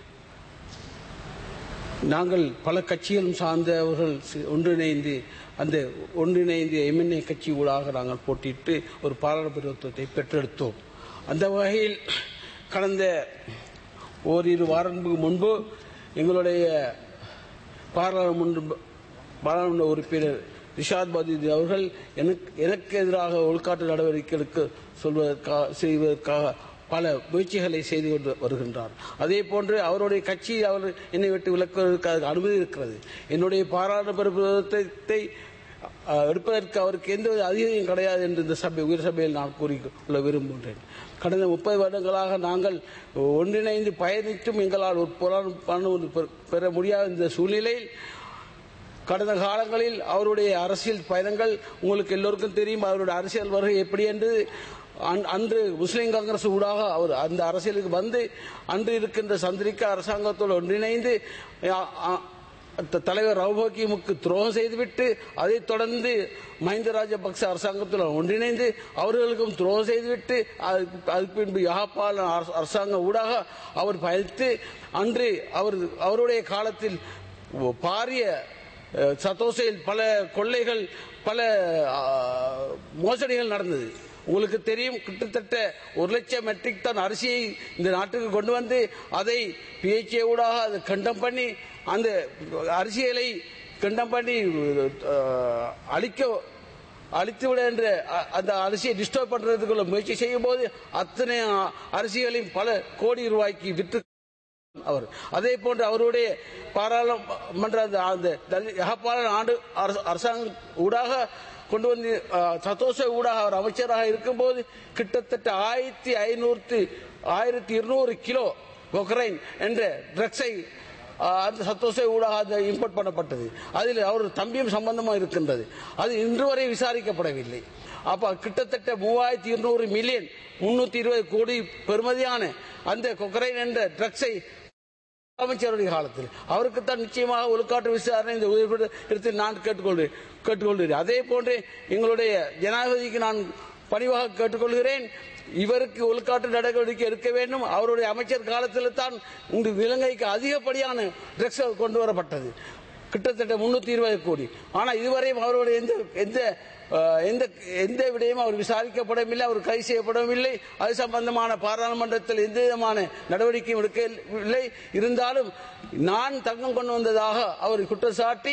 நாங்கள் பல கட்சிகளும் சார்ந்தவர்கள் ஒன்றிணைந்து அந்த ஒன்றிணைந்த எம்என்ஏ கட்சி ஊடாக நாங்கள் போட்டியிட்டு ஒரு பாராளுமன்றத்துவத்தை பெற்றெடுத்தோம். அந்த வகையில் கடந்த ஓரிரு வாரங்களுக்கு முன்பு எங்களுடைய பாராளுமன்ற உறுப்பினர் ரிஷாத் பதீதி அவர்கள் எனக்கு எதிராக ஒழுக்காட்டு நடவடிக்கைகளுக்கு செய்வதற்காக பல முயற்சிகளை செய்து கொண்டு வருகின்றார். அதே போன்று அவருடைய கட்சி அவர் என்னை விட்டு விலக்குவதற்கு அனுமதி இருக்கிறது. என்னுடைய பாராளுமன்றத்தை எடுப்பதற்கு அவருக்கு எந்த அதிகாரியும் கிடையாது என்று இந்த உயர் சபையில் நான் கூறிக்கொள்ள விரும்புகின்றேன். கடந்த 30 வருடங்களாக நாங்கள் ஒன்றிணைந்து பயணித்தும் எங்களால் ஒரு பொருளாதாரம் பெற முடியாத இந்த சூழ்நிலையில் கடந்த காலங்களில் அவருடைய அரசியல் பயணங்கள் உங்களுக்கு எல்லோருக்கும் தெரியும். அவருடைய அரசியல் வருகை எப்படி என்று அன்று முஸ்லிம் காங்கிரஸ் ஊடாக அவர் அந்த அரசியலுக்கு வந்து அன்று இருக்கின்ற சந்திரிகா அரசாங்கத்தோடு ஒன்றிணைந்து தலைவர் ரவுபக்கிமுக்கு துரோகம் செய்துவிட்டு அதைத் தொடர்ந்து மஹிந்த ராஜபக்ச அரசாங்கத்தில் ஒன்றிணைந்து அவர்களுக்கும் துரோகம் செய்துவிட்டு அதுக்கு பின்பு யஹபால அரசாங்க ஊடாக அவர் பயணித்து அன்று அவருடைய காலத்தில் பாரிய சத்தோசையில் பல கொள்ளைகள் பல மோசடிகள் நடந்தது. உங்களுக்கு தெரியும், கிட்டத்தட்ட 1 லட்சம் மெட்ரிக் டன் அரிசியை இந்த நாட்டுக்கு கொண்டு வந்து அதை பிஹெச்ஏ ஊடாக அதை கண்டம் பண்ணி அந்த அரிசிகளை கண்டம் பண்ணி அழித்துவிட என்ற அந்த அரிசியை டிஸ்டர்ப் பண்றதுக்குள்ள முயற்சி செய்யும் போது அத்தனை அரிசிகளையும் பல கோடி ரூபாய்க்கு விற்று அவர். அதே போன்று அவருடைய பாராளுமன்ற ஆண்டு அரசாங்கம் ஊடாக கொண்டு வந்து சத்தோச ஊடாக அவர் அமைச்சராக இருக்கும்போது கிட்டத்தட்ட 1200 கிலோ கொக்கரைன் என்ற ட்ரக்ஸை அந்த சத்தோச ஊடாக அந்த இம்போர்ட் பண்ணப்பட்டது. அதில் அவர் தம்பியும் சம்பந்தமாக இருக்கின்றது. அது இன்று வரை விசாரிக்கப்படவில்லை. அப்ப கிட்டத்தட்ட 3200 மில்லியன் 320 கோடி பெறுமதியான அந்த கொக்கரைன் என்ற ட்ரக்ஸை அமைச்சருடைய காலத்தில் அவருக்குத்தான் நிச்சயமாக ஒழுக்காட்டு விசாரணை இந்த உதவிடத்தில் நான் கேட்டுக்கொள்கிறேன். அதே போன்று எங்களுடைய ஜனாதிபதிக்கு நான் பணிவாக கேட்டுக்கொள்கிறேன், இவருக்கு ஒழுக்காட்டு நடவடிக்கை எடுக்க வேண்டும். அவருடைய அமைச்சர் காலத்தில் தான் இன்று இலங்கைக்கு அதிகப்படியான ட்ரக்ஸ் கொண்டு வரப்பட்டது, கிட்டத்தட்ட 320 கோடி. ஆனால் இதுவரையும் அவருடைய எந்த விடயமும் அவர் விசாரிக்கப்படவில்லை, அவர் கைது செய்யப்படவில்லை. அது சம்பந்தமான பாராளுமன்றத்தில் எந்த விதமான நடவடிக்கையும் எடுக்கவில்லை. இருந்தாலும் நான் தங்கம் கொண்டு வந்ததாக அவர் குற்றச்சாட்டி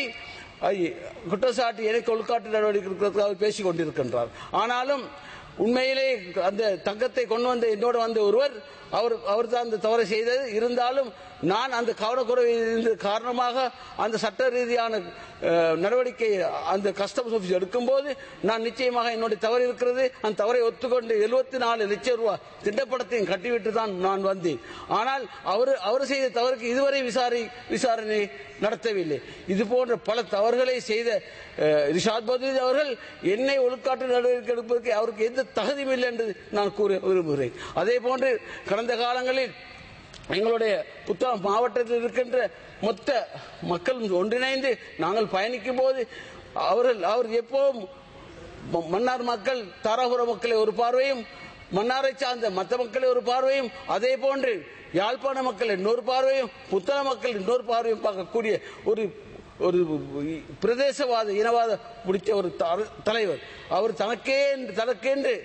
எனக்கு ஒழுக்காட்டு நடவடிக்கை அவர் பேசிக் கொண்டிருக்கின்றார். ஆனாலும் உண்மையிலே அந்த தங்கத்தை கொண்டு வந்த என்னோடு வந்த ஒருவர் அவர் தான் அந்த தவறை செய்தது. இருந்தாலும் நான் அந்த கவனக்குறைவு காரணமாக அந்த சட்ட ரீதியான நடவடிக்கை அந்த கஸ்டம்ஸ் ஆபீஸ் எடுக்கும் போது நான் நிச்சயமாக என்னுடைய தவறு இருக்கிறது, அந்த தவறை ஒத்துக்கொண்டு 74 லட்சம் ரூபாய் திட்டப்படத்தையும் கட்டிவிட்டு தான் நான் வந்தேன். ஆனால் அவர் செய்த தவறுக்கு இதுவரை விசாரணை நடத்தவில்லை. இது போன்ற பல தவறுகளை செய்த ரிஷாத் பதீதி அவர்கள் என்னை ஒழுக்காட்டு நடவடிக்கை எடுப்பதற்கு அவருக்கு எந்த தகுதியும் இல்லை என்று நான் கூற விரும்புகிறேன். அதே போன்று கடந்த காலங்களில் எங்களுடைய புத்தளம் மாவட்டத்தில் இருக்கின்ற மொத்த மக்கள் ஒன்றிணைந்து நாங்கள் பயணிக்கும் போது அவர் எப்போதும் மன்னார் மக்கள் தாராபுர மக்களை ஒரு பார்வையும், மன்னாரை சார்ந்த மற்ற மக்களை ஒரு பார்வையும், அதே போன்று யாழ்ப்பாண மக்கள் இன்னொரு பார்வையும், புத்தள மக்கள் இன்னொரு பார்வையும் பார்க்கக்கூடிய ஒரு பிரதேசவாத இனவாத பிடிச்ச ஒரு தலைவர். அவர் தனக்கென்று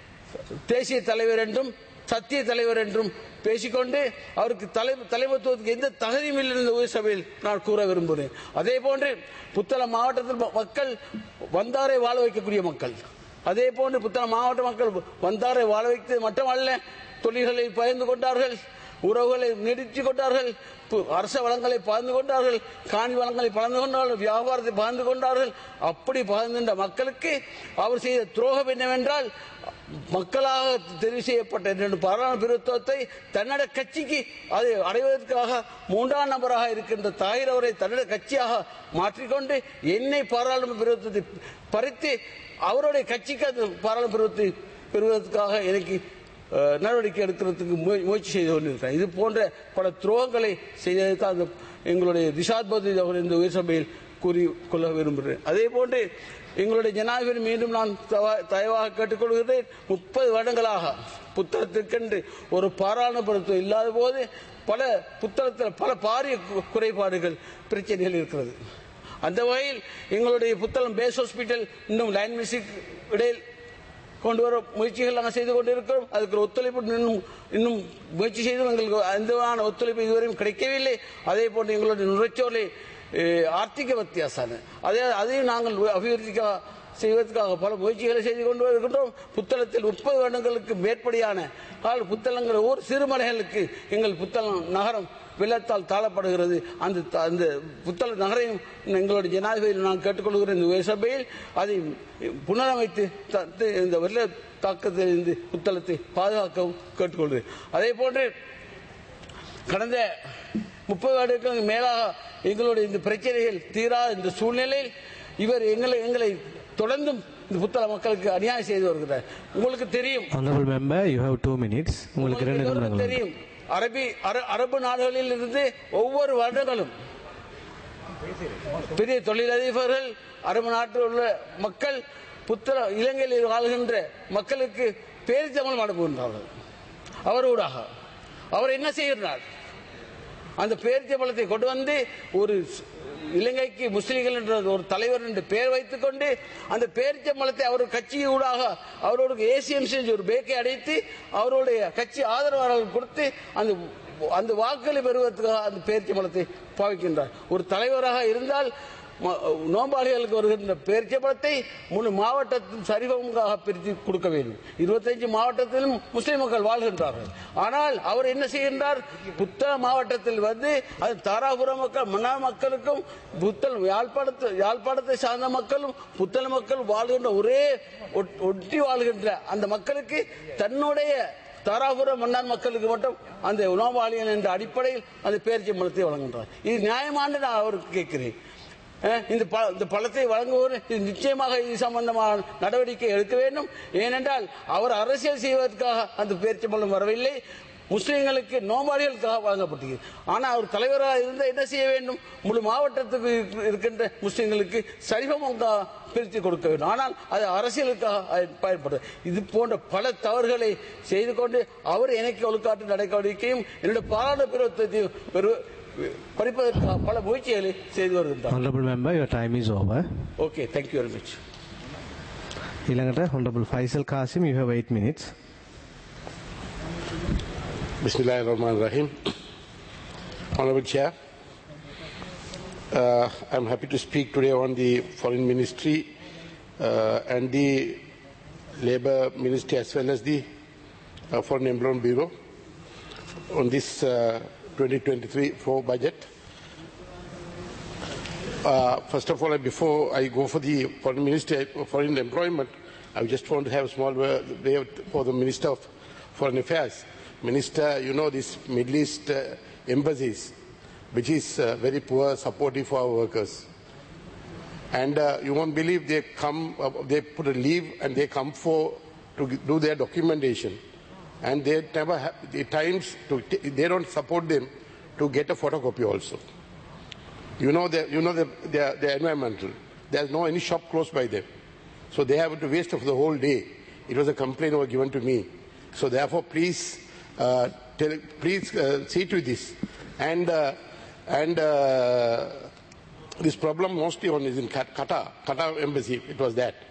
தேசிய தலைவர் என்றும் சத்திய தலைவர் என்றும் பேசிக்கொண்டு அவருக்கு தலைமைத்துவத்துக்கு எந்த தகுதியும் இல்லை என்ற உயர் சபையில் நான் கூற விரும்புகிறேன். அதே போன்று புத்தளம் மாவட்டத்தில் மக்கள் வந்தாரை வாழ வைக்கக்கூடிய மக்கள். அதே போன்று புத்தளம் மாவட்ட மக்கள் வந்தாரை வாழ வைத்தது மட்டுமல்ல, தொழில்களை பகிர்ந்து கொண்டார்கள், உறவுகளை நீடித்துக் கொண்டார்கள், அரச வளங்களை பகிர்ந்து கொண்டார்கள், காணி வளங்களை பகிர்ந்து கொண்டார்கள், வியாபாரத்தை பகிர்ந்து கொண்டார்கள். அப்படி பகிர்ந்த மக்களுக்கு அவர் செய்த துரோகம் என்னவென்றால், மக்களாக தெரிவு செய்யப்பட்ட பாராளுமன்றத்தை தன்னோட கட்சிக்கு அதை அடைவதற்காக 3ஆம் நபராக இருக்கின்ற தாயிர் அவரை தன்னோட கட்சியாக மாற்றிக்கொண்டு என்னை பாராளுமன்ற பறித்து அவருடைய கட்சிக்கு அந்த பாராளுமன்ற பெறுவதற்காக எனக்கு நடவடிக்கை எடுக்கிறதுக்கு முயற்சி செய்து கொண்டிருக்கிறார். இது போன்ற பல துரோகங்களை செய்ததான் எங்களுடைய ரிஷாத் பதீதி அவர்கள் இந்த உயர் சபையில் கூறிக்கொள்ள விரும்புகிறேன். அதே போன்று எங்களுடைய ஜனாதிபதி மீண்டும் நான் தயவாக கேட்டுக்கொள்கிறேன், 30 வருடங்களாக புத்தகத்திற்கென்று ஒரு பாராளுமன்றம் இல்லாத போது புத்தகத்தில் பல பாரிய குறைபாடுகள் பிரச்சனைகள் இருக்கிறது. அந்த வகையில் எங்களுடைய புத்தளம் பேஸ் ஹாஸ்பிட்டல் இன்னும் லைன் மியூசிக் இடையில் கொண்டு வர முயற்சிகள் நாங்கள் செய்து கொண்டிருக்கிறோம். அதுக்கு ஒத்துழைப்பு இன்னும் முயற்சி செய்து எங்களுக்கு எந்தவான ஒத்துழைப்பு இதுவரையும் கிடைக்கவில்லை. அதே போன்று எங்களுடைய நுரைச்சோலை ஆர்த்திக வித்தியாசான அதையும் நாங்கள் அபிவிருத்திக்காக செய்வதற்காக பல முயற்சிகளை செய்து கொண்டு வருகின்றோம். புத்தளத்தில் 30 வருடங்களுக்கு மேற்படியான புத்தளங்கள் ஒவ்வொரு சிறுமலைகளுக்கு எங்கள் புத்தளம் நகரம் வெள்ளத்தால் தாழப்படுகிறது. அந்த புத்தள நகரையும் எங்களுடைய ஜனாதிபதியில் நான் கேட்டுக்கொள்கிறேன். இந்த சபையில் அதை புனரமைத்து இந்த வெள்ள தாக்கத்தில் இருந்து புத்தளத்தை பாதுகாக்கவும் கேட்டுக்கொள்கிறேன். அதே போன்று கடந்த 30 வருடங்களுக்கு மேலாக எங்களுடைய இந்த பிரச்சனைகள் தீராத இந்த சூழ்நிலையில் இவர் எங்களை தொடர்ந்தும் இந்த புத்தள மக்களுக்கு அநியாயம் செய்து வருகிறார். உங்களுக்கு தெரியும், Honorable member, you have 2 minutes. உங்களுக்கு 2 நிமிடங்கள் தெரியும். அரபு நாடுகளில் இருந்து ஒவ்வொரு வருடங்களும் பெரிய தொழிலதிபர்கள், அரபு நாட்டில் உள்ள மக்கள் இலங்கையில் வாழ்கின்ற மக்களுக்கு பேரிச்சம்பளம் அனுப்புகின்றார்கள். அவரோடாக அவர் என்ன செய்கிறார்? அந்த பேரிச்சம்பளத்தை கொண்டு வந்து ஒரு இலங்கைக்கு முஸ்லிம்கள் என்ற ஒரு தலைவர் என்று பெயர் வைத்துக் கொண்டு அந்த பேரிச்சம்பளத்தை அவர் கட்சியூடாக அவரோட ஏசிஎம்சி ஒரு பேக்கை அடைத்து அவருடைய கட்சி ஆதரவாளர்கள் கொடுத்து அந்த வாக்களை பெறுவதற்காக அந்த பேரிச்சம்பளத்தை பாவிக்கின்றார். ஒரு தலைவராக இருந்தால் நோம்பாளிகளுக்கு வருகின்ற பேரிச்சம்பளத்தை 3 மாவட்டத்தில் சரிவமாக பிரித்து கொடுக்க வேண்டும். 25 மாவட்டத்திலும் முஸ்லிம் மக்கள் வாழ்கின்றார்கள். ஆனால் அவர் என்ன செய்கின்றார்? புத்தள மாவட்டத்தில் வந்து அது தாராபுர மக்கள், மன்னார் மக்களுக்கும் யாழ்ப்பாணத்தை சார்ந்த மக்களும் புத்தள மக்கள் வாழ்கின்ற ஒரே ஒட்டி வாழ்கின்ற அந்த மக்களுக்கு தன்னுடைய தாராபுரம் மன்னார் மக்களுக்கு மட்டும் அந்த உணவாளியன் என்ற அடிப்படையில் அந்த பேரிச்சம்பளத்தை வழங்குகின்றார். இது நியாயமானது நான் அவருக்கு கேட்கிறேன். இந்த பழத்தை வழங்குவோர் நிச்சயமாக இது சம்பந்தமான நடவடிக்கை எடுக்க வேண்டும். ஏனென்றால் அவர் அரசியல் செய்வதற்காக அந்த பேரிச்சம்பளம் வரவில்லை, முஸ்லிம்களுக்கு நோம்பாளிகளுக்காக வழங்கப்பட்டது. ஆனால் அவர் தலைவராக இருந்தால் என்ன செய்ய வேண்டும்? முழு மாவட்டத்துக்கு இருக்கின்ற முஸ்லிம்களுக்கு சரிசமமாக பிரித்து கொடுக்க வேண்டும். ஆனால் அது அரசியலுக்காக பயன்படுது. இது போன்ற பல தவறுகளை செய்து கொண்டு அவர் எனக்கு ஒழுக்காட்டு நடவடிக்கையும் என்னுடைய பாராளுமன்றத்தையும் படிப்பதற்காக பல முயற்சிகளை செய்து வருகின்றார். Honorable member, your time is over. Okay, thank you very much. ඊළඟට Honorable Faisal Qasim, you have 8 minutes. Bismillahirrahmanirrahim. Honorable Chair, I'm happy to speak today on the Foreign Ministry and the Labour Ministry as well as the Foreign Employment Bureau on this 2023-4 budget. First of all, before I go for the Foreign Ministry Foreign Employment, I just want to have a small word for the Minister of Foreign Affairs. Minister, you know this Middle East embassies, which is very poor, supportive for our workers. And you won't believe they put a leave and they come to do their documentation. And they never have the times they don't support them to get a photocopy also. You know the environmental. There's no any shop close by them, so they have to waste of the whole day. It was a complaint was given to me. So therefore, please see to this. And this problem mostly is in Qatar embassy. It was that.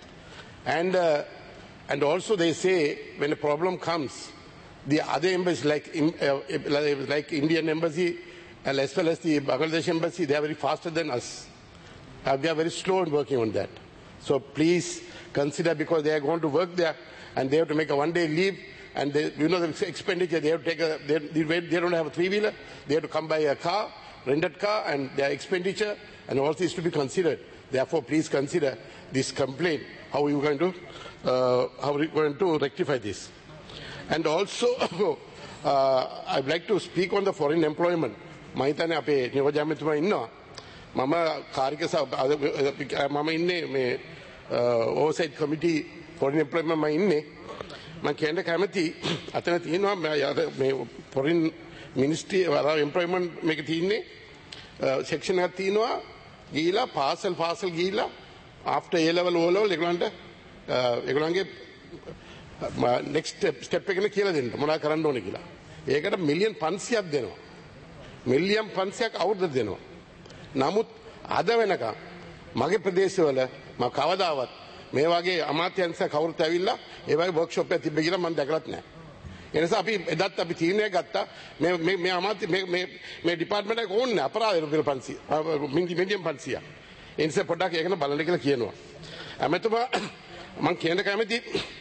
And also they say when a problem comes, the other embassies like Indian embassy as well as the Bangladesh embassy, they are very faster than us. We are very slow in working on that. So please consider, because they are going to work there and they have to make a one-day leave, and the expenditure, they have to take they don't have a three-wheeler, they have to come by a car, rented car, and their expenditure and all this is to be considered. Therefore, please consider this complaint. How are you going to rectify this? And also, I'd like to speak on the foreign employment. මහිතන්නේ අපේ නියෝජ්‍යමතුමා ඉන්නවා. මම කාර්යික මම ඉන්නේ මේ ඕවර්සයිට් කමිටි foreign employment මම ඉන්නේ. මම කියන්න කැමති අතන තියෙනවා මේ foreign ministry employment මේක තියෙන්නේ section එකක් තියෙනවා. ගිහිලා පාසල් ගිහිලා after A level O level ඒගොල්ලන්ගේ next step එකන කියලා දෙන්න මොනවා කරන්න ඕනේ කියලා. ඒකට මිලියන් 500ක් දෙනවා. මිලියන් 500ක් අවුරුද්ද දෙනවා. නමුත් අද වෙනකම් මගේ ප්‍රදේශවල මම කවදාවත් මේ වගේ අමාත්‍යංශ කවුරුත් ඇවිල්ලා ඒ වගේ වර්ක්ෂොප් එකක් තිබ්බ කියලා මම දැකලත් නැහැ. ඒ නිසා අපි එදත් අපි තීරණය ගත්තා මේ අමාත්‍ය මේ ඩිපාර්ට්මන්ට් එක ඕනේ අපරාධ රුපියල් 500 මිලියන් 500. ඒ නිසා පොඩ්ඩක් ඒක බලන්න කියලා කියනවා. ඇමතුමා මම කියන්න කැමති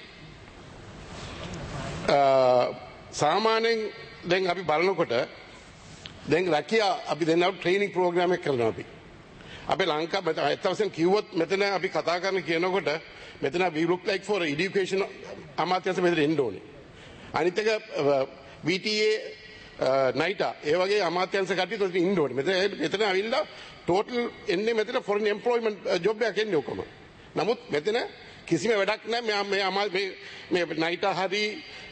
සාමාන්‍යයෙන් දැන් අපි බලනකොට දැන් රැකියා අපි දෙන්නා ට්‍රේනින් ප්‍රෝග්‍රෑම් එක කරනවා අපි. අපේ ලංකාව ඇත්තටම කිව්වොත් මෙතන අපි කතා කරන කියනකොට මෙතන we look like for education අමාත්‍යංශ මෙතන එන්න ඕනේ. අනිත් එක VTA නයිටා ඒ වගේ අමාත්‍යංශ කට්ටිය උඩ ඉන්න ඕනේ. මෙතන ඇවිල්ලා ටෝටල් එන්නේ මෙතන foreign employment job එකක් එන්නේ ඔක්කොම. නමුත් මෙතන කිසිම වැඩක් නැහැ මේ නයිටා හරි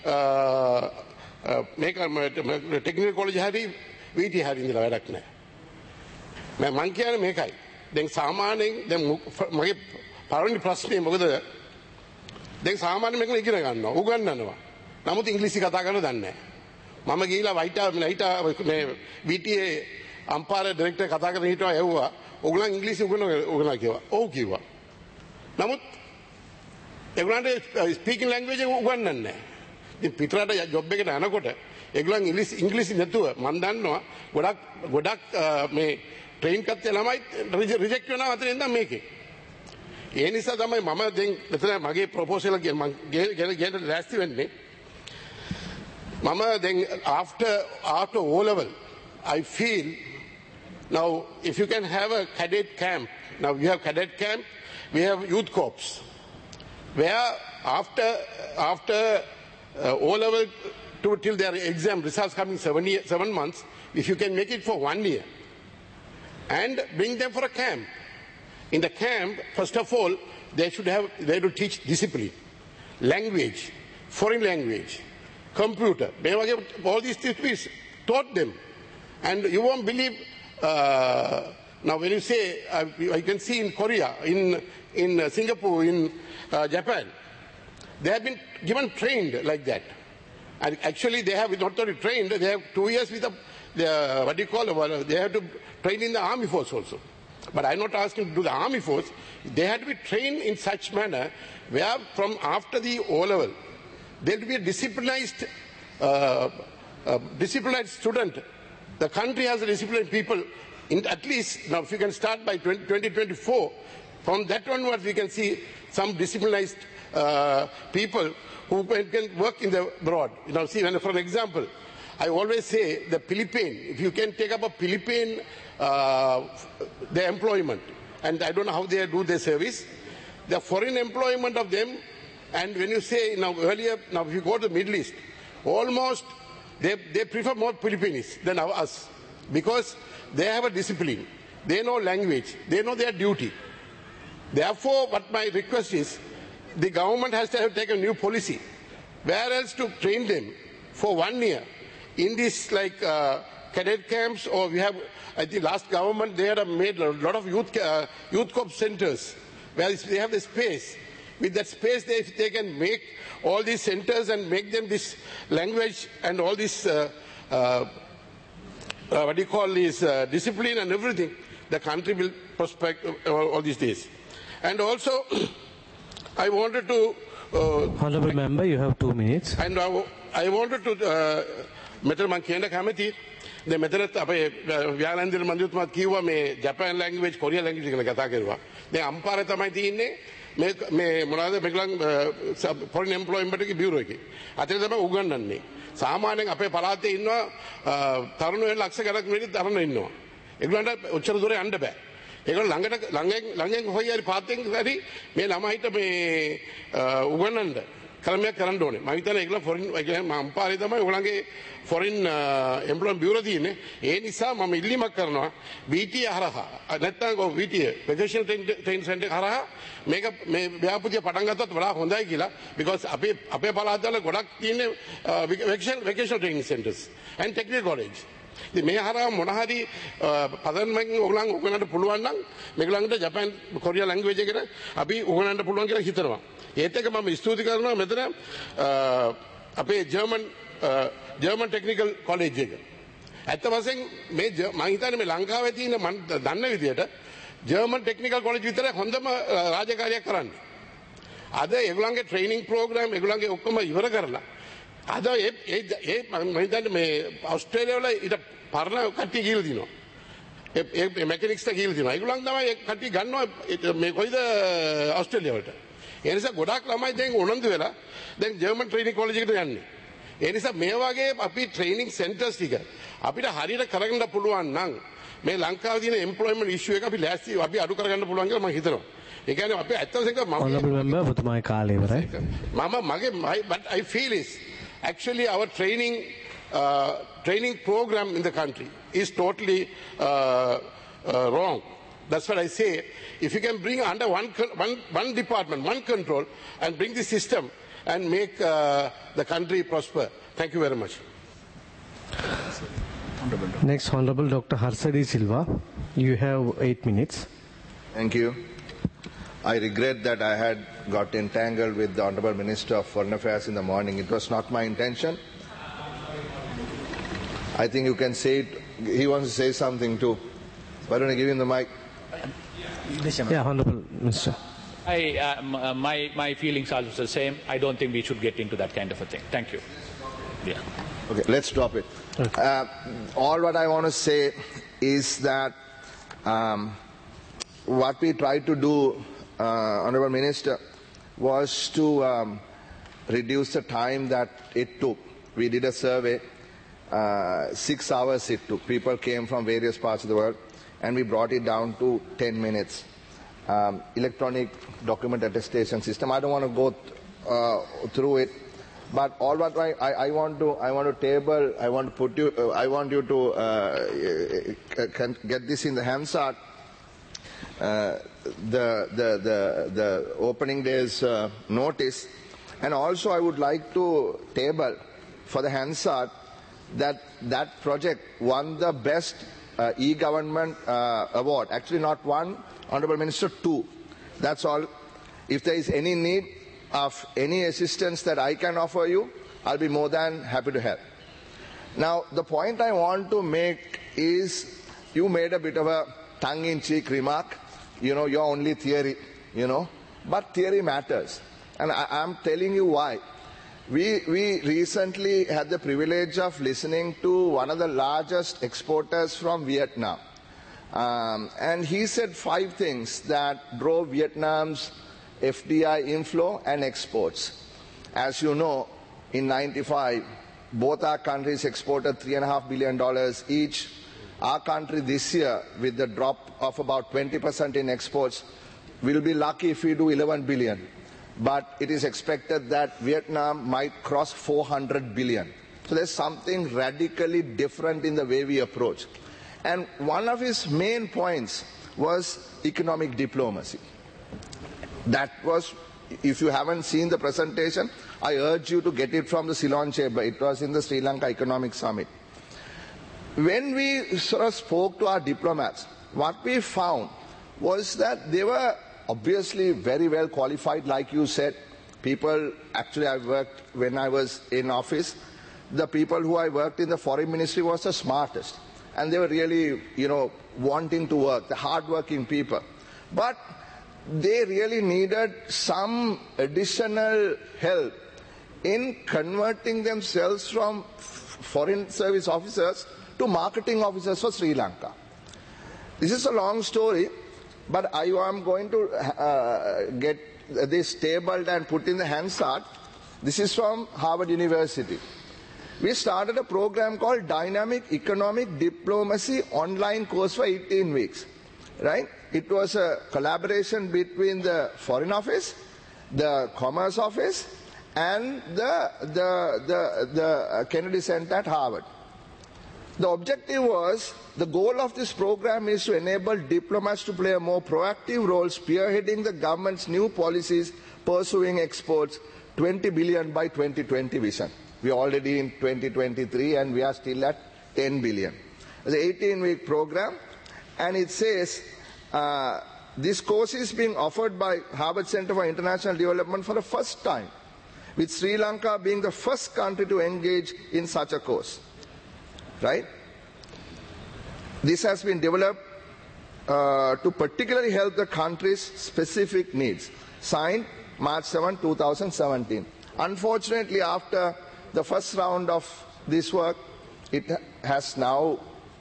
මේක ටෙක්නිකල් කොලෙජ් හරි VTA හරි ඉඳලා වැඩක් නැහැ. මම කියන්නේ මේකයි. දැන් සාමාන්‍යයෙන් දැන් මගේ පළවෙනි ප්‍රශ්නේ මොකද? දැන් සාමාන්‍යයෙන් මේක ඉගෙන ගන්නවා, උගන්වනවා. නමුත් ඉංග්‍රීසි කතා කරන්න දන්නේ නැහැ. මම ගිහිලා නයිටා මේ VTA අම්පාර ඩිරෙක්ටර් කතා කරගෙන හිටවා ඇහුවා, "ඔයගොල්ලන් ඉංග්‍රීසි උගන්වනවා කියලා." "ඔව්" කිව්වා. නමුත් ඒගොල්ලන්ට ස්පීකින් ලැන්ග්වේජ් එක උගන්වන්නේ නැහැ. ඉතින් පිටරට ජොබ් එකට යනකොට ඒගොල්ලන් ඉංග්‍රීසි නැතුව මම දන්නවා ගොඩක් මේ ට්‍රේන් කත්ත ළමයි රිජෙක්ට් වෙනවා අතරින් ඉඳන් මේකේ. ඒ නිසා තමයි මම දැන් මෙතන මගේ ප්‍රොපෝසල් එක මම ගෙන්න ලෑස්ති වෙන්නේ. මම දැන් after O level I feel now if you can have a cadet camp, now we have cadet camp, we have youth corps, where after O level till their exam results coming 7 months, if you can make it for 1 year and bring them for a camp. In the camp, first of all, they have to teach discipline, language, foreign language, computer. All these things taught them. And you won't believe, now when you say, I can see in Korea, in Singapore, in Japan, they have been trained like that. And actually they have not only trained, they have 2 years with they have to train in the army force also. But I'm not asking to do the army force. They had to be trained in such manner where from after the O level, there will be a disciplined student. The country has a disciplined people. At least, now if you can start by 2024, from that onwards we can see some disciplined people who can work in the abroad. See, for an example, I always say the Philippine, if you can take up a Philippine, their employment, and I don't know how they do their service, the foreign employment of them, and when you say, now if you go to the Middle East, almost they prefer more Filipinos than us, because they have a discipline, they know language, they know their duty. Therefore, what my request is, the government has to take a new policy, where else to train them for 1 year in this cadet camps, or we have, I think last government they had made a lot of youth corps centers where they have the space. With that space they can make all these centers and make them this language and all this discipline and everything. The country will prospect all these days. And also I wanted to Honorable member, you have 2 minutes. And I wanted to මෙතන මම කියන්න කැමති දැන් මෙතනත් අපේ ව්‍යාලන්දිර මන්දිරතුමාත් කිව්වා මේ Japan language Korea language ගැන කතා කරුවා. දැන් අම්පාරේ තමයි තියෙන්නේ මේ මොනවාද මේගොල්ලන් ෆොරින් එම්ප්ලොයිමන්ට් එකේ බියුරෝ එකේ. අතේ තමයි උගන්වන්නේ. සාමාන්‍යයෙන් අපේ පළාතේ ඉන්නවා තරුණයෝ ලක්ෂ ගණක් වෙලි තරුණයෝ ඉන්නවා. ඒගොල්ලන්ට ඔච්චර දුර යන්න බෑ. ඒගොල්ලෝ ළඟෙන් හොයි හරි පාතෙන් හරි මේ ළමයිට මේ උගන්වන්න ක්‍රමයක් කරන්න ඕනේ. මම හිතන්නේ ඒගොල්ලෝ ෆොරින් අම්පාරේ තමයි ඔයගොල්ලන්ගේ ෆොරින් එම්ප්ලොයිමන්ට් බියුරෝ තියෙන්නේ. ඒ නිසා මම ඉල්ලීමක් කරනවා VTA හරහා නැත්නම් VTA වොකේෂනල් ට්‍රේනින් සෙන්ටර් හරහා මේක මේ ව්‍යාපෘතිය පටන් ගත්තත් වඩා හොඳයි කියලා. because අපේ පළාත්වල ගොඩක් තියෙන්නේ vocational training centres and technical college. ඉතින් මේ හරහා මොන හරි පදනමකින් ඔයගොල්ලන් උගන්නන්න පුළුවන් නම් මේගොල්ලන්ට ජපාන් කොරියා ලැන්ග්වේජ් එකට අපි උගන්නන්න පුළුවන් කියලා හිතනවා. ඒත් එක මම ස්තුති කරනවා මෙතන අපේ ජර්මන් ටෙක්නිකල් කොලෙජ් එක. ඇත්ත වශයෙන් මේ මම හිතන්නේ මේ ලංකාවේ තියෙන මම දන්න විදිහට ජර්මන් ටෙක්නිකල් කොලෙජ් විතරයි හොඳම රාජකාරියක් කරන්නේ. අද ඒගොල්ලන්ගේ ට්‍රේනින් ප්‍රෝග්‍රෑම් ඒගොල්ලන්ගේ ඔක්කොම ඉවර කරලා අද ඒ මම හිතන්නේ මේ ඕස්ට්‍රේලියාව වල ඊට පරණ කට්ටිය කියලා දිනවා. ඒ මෙකැනික්ස්ලා කියලා දිනවා. ඒගොල්ලන් තමයි ඒ කට්ටිය ගන්නවා මේ කොයිද ඕස්ට්‍රේලියාවට. ඒ නිසා ගොඩාක් ළමයි දැන් උනන්දු වෙලා දැන් ජර්මන් ට්‍රේනින් කොලෙජ් එකට යන්නේ. ඒ නිසා මේ වගේ අපි ට්‍රේනින් සෙන්ටර්ස් ටික අපිට හරියට කරගන්න පුළුවන් නම් මේ ලංකාවේ තියෙන එම්ප්ලොයිමන්ට් ඉෂුව එක අපි ලෑස්ති අපි අඩු කරගන්න පුළුවන් කියලා මම හිතනවා. ඒ කියන්නේ අපි ඇත්තටම Honorable member, ඔබතුමාගේ කාලය ඉවරයි. but I feel is actually our training program in the country is totally wrong. That's what I say. If you can bring under one department, one control, and bring the system and make the country prosper. Thank you very much. Next, Honorable Dr. Harsadi Silva. You have 8 minutes. Thank you. I regret that I had got entangled with the Honorable Minister of Foreign Affairs in the morning. It was not my intention. I think you can say it. He wants to say something too. Why don't I give him the mic? Yeah, Honorable Minister. My feelings are also the same. I don't think we should get into that kind of a thing. Thank you. Yeah. Okay, let's drop it. Okay. All what I want to say is that what we tried to do, Honorable Minister, was to reduce the time that it took. We did a survey, 6 hours it took. People came from various parts of the world, and we brought it down to 10 minutes. Electronic document attestation system. I don't want to go through it, but all what I want to table. I want to put you. I want you to get this in the Hansard. The opening day's notice, and also I would like to table for the Hansard that project won the best e-government award. Actually, not one, Honorable Minister, 2. That's all. If there is any need of any assistance that I can offer you, I'll be more than happy to help. Now, the point I want to make is you made a bit of a tongue-in-cheek remark. You know, your only theory, you know, but theory matters. And I'm telling you why. We recently had the privilege of listening to one of the largest exporters from Vietnam. And he said 5 things that drove Vietnam's FDI inflow and exports. As you know, in 95, both our countries exported $3.5 billion each. Our country this year, with the drop of about 20% in exports, will be lucky if we do 11 billion. But it is expected that Vietnam might cross 400 billion. So there's something radically different in the way we approach. And one of his main points was economic diplomacy. That was, if you haven't seen the presentation, I urge you to get it from the Ceylon Chamber. It was in the Sri Lanka Economic Summit. When we sort of spoke to our diplomats, what we found was that they were obviously very well qualified, like you said. People, actually I worked when I was in office, the people who I worked in the foreign ministry was the smartest. And they were really, you know, wanting to work, the hard-working people. But they really needed some additional help in converting themselves from foreign service officers to marketing officers for Sri Lanka. This is a long story, but I am going to get this tabled and put in the Hansard. This is from Harvard University. We started a program called Dynamic Economic Diplomacy online course for 18 weeks. Right? It was a collaboration between the Foreign Office, the Commerce Office, and the Kennedy Center at Harvard. The objective was, the goal of this program is to enable diplomats to play a more proactive role spearheading the government's new policies pursuing exports 20 billion by 2020 vision. We are already in 2023 and we are still at 10 billion. It's an 18-week program, and it says this course is being offered by Harvard Center for International Development for the first time, with Sri Lanka being the first country to engage in such a course. Right? This has been developed to particularly help the country's specific needs. Signed, March 7, 2017. Unfortunately, after the first round of this work, it has now,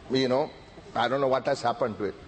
I don't know what has happened to it.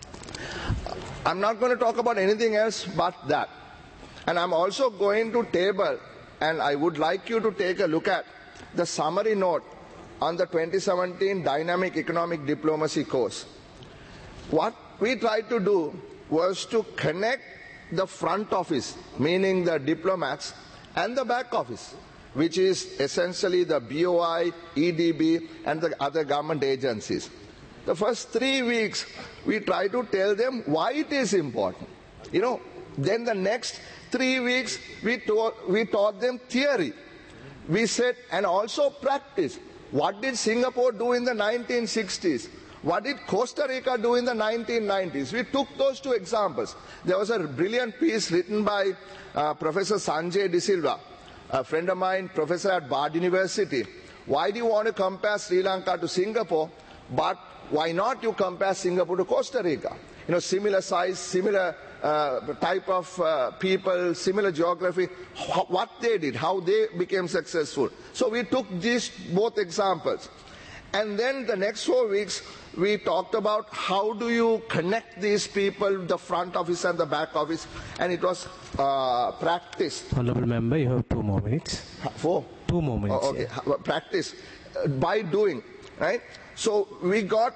I'm not going to talk about anything else but that. And I'm also going to table, and I would like you to take a look at the summary note on the 2017 Dynamic Economic Diplomacy course. What we tried to do was to connect the front office, meaning the diplomats, and the back office, which is essentially the BOI, EDB, and the other government agencies. The first 3 weeks, we try to tell them why it is important. Then the next 3 weeks, we taught them theory. We said, and also practice. What did Singapore do in the 1960s? What did Costa Rica do in the 1990s? We took those two examples. There was a brilliant piece written by Professor Sanjay De Silva, a friend of mine, professor at Bard University. Why do you want to compare Sri Lanka to Singapore, but why not you compare Singapore to Costa Rica? Similar size, similar type of people, similar geography, what they did, how they became successful. So we took these both examples. And then the next 4 weeks, we talked about how do you connect these people, the front office and the back office, and it was practiced. Honourable Member, you have 2 more minutes. 4? 2 more minutes. Oh, okay, yeah. Practice by doing, right? So we got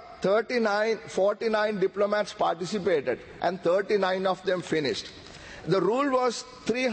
49 diplomats participated, and 39 of them finished. The rule was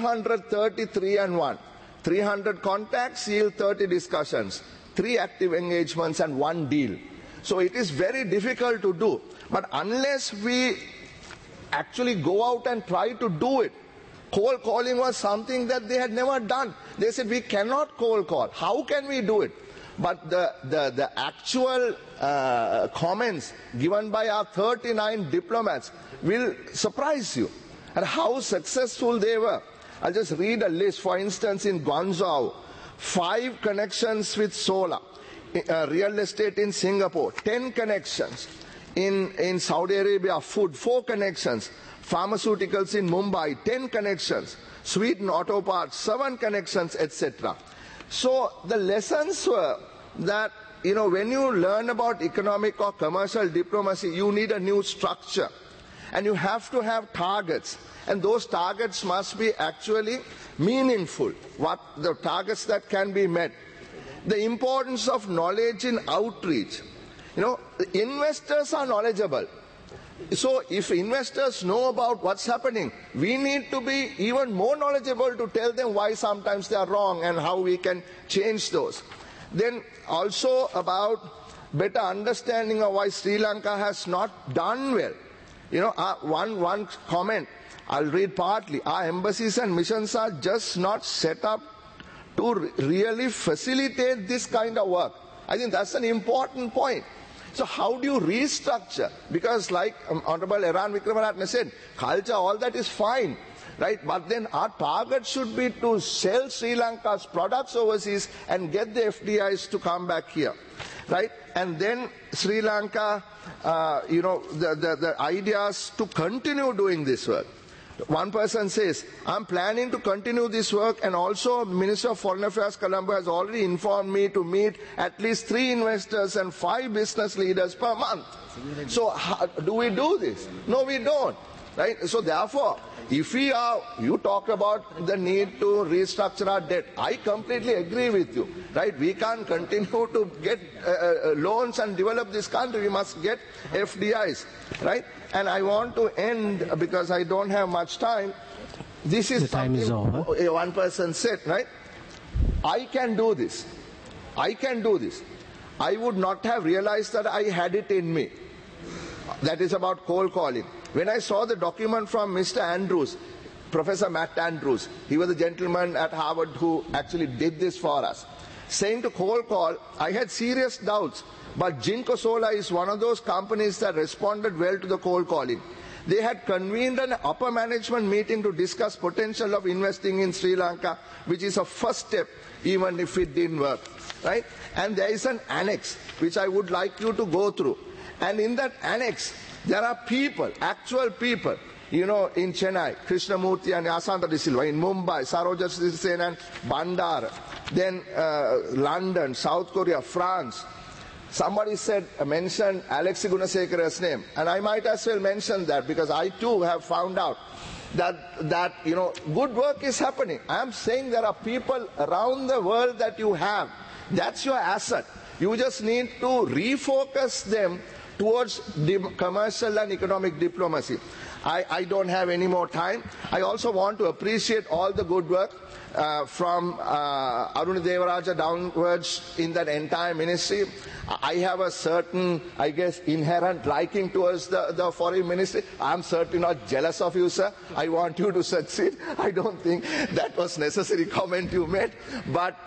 333 and 1. 300 contacts yield 30 discussions, 3 active engagements and 1 deal. So it is very difficult to do. But unless we actually go out and try to do it, cold calling was something that they had never done. They said, we cannot cold call. How can we do it? But the actual comments given by our 39 diplomats will surprise you at how successful they were. I'll just read a list. For instance, in Guangzhou, 5 connections with solar, real estate in Singapore, 10 connections. In Saudi Arabia, food, 4 connections. Pharmaceuticals in Mumbai, 10 connections. Sweden auto parts, 7 connections, etc. So the lessons were that, when you learn about economic or commercial diplomacy, you need a new structure. And you have to have targets. And those targets must be actually meaningful, what the targets that can be met. The importance of knowledge in outreach. Investors are knowledgeable. So if investors know about what's happening, we need to be even more knowledgeable to tell them why sometimes they are wrong and how we can change those. Then also about better understanding of why Sri Lanka has not done well. One comment, I'll read partly. Our embassies and missions are just not set up to really facilitate this kind of work. I think that's an important point. So how do you restructure? Because like Honorable Eran Wickramaratne said, culture, all that is fine, right? But then our target should be to sell Sri Lanka's products overseas and get the FDIs to come back here, right? And then Sri Lanka, the ideas to continue doing this work. One person says, I'm planning to continue this work, and also Minister of Foreign Affairs Colombo has already informed me to meet at least 3 investors and 5 business leaders per month. So how do we do this? No, we don't. Right? So therefore, if you talk about the need to restructure our debt, I completely agree with you. Right? We can't continue to get loans and develop this country. We must get FDIs. Right? And I want to end, because I don't have much time. This is something one person said, right? I can do this. I can do this. I would not have realized that I had it in me. That is about cold calling. When I saw the document from Mr. Andrews, Professor Matt Andrews, he was the gentleman at Harvard who actually did this for us, saying to cold call, I had serious doubts, but Jinko Solar is one of those companies that responded well to the cold calling. They had convened an upper management meeting to discuss potential of investing in Sri Lanka, which is a first step, even if it didn't work. Right? And there is an annex, which I would like you to go through. And in that annex, there are people, actual people. in Chennai, Krishnamurti and Asanta De Silva, in Mumbai, Saroja Sen and Bandar, then London, South Korea, France. Somebody mentioned Alexei Gunasekara's name, and I might as well mention that because I too have found out that good work is happening. I am saying there are people around the world that you have. That's your asset. You just need to refocus them towards commercial and economic diplomacy. I don't have any more time. I also want to appreciate all the good work from Aruna Devaraja downwards in that entire ministry. I have a certain, I guess, inherent liking towards the foreign ministry. I'm certainly not jealous of you, sir. I want you to succeed. I don't think that was necessary comment you made. But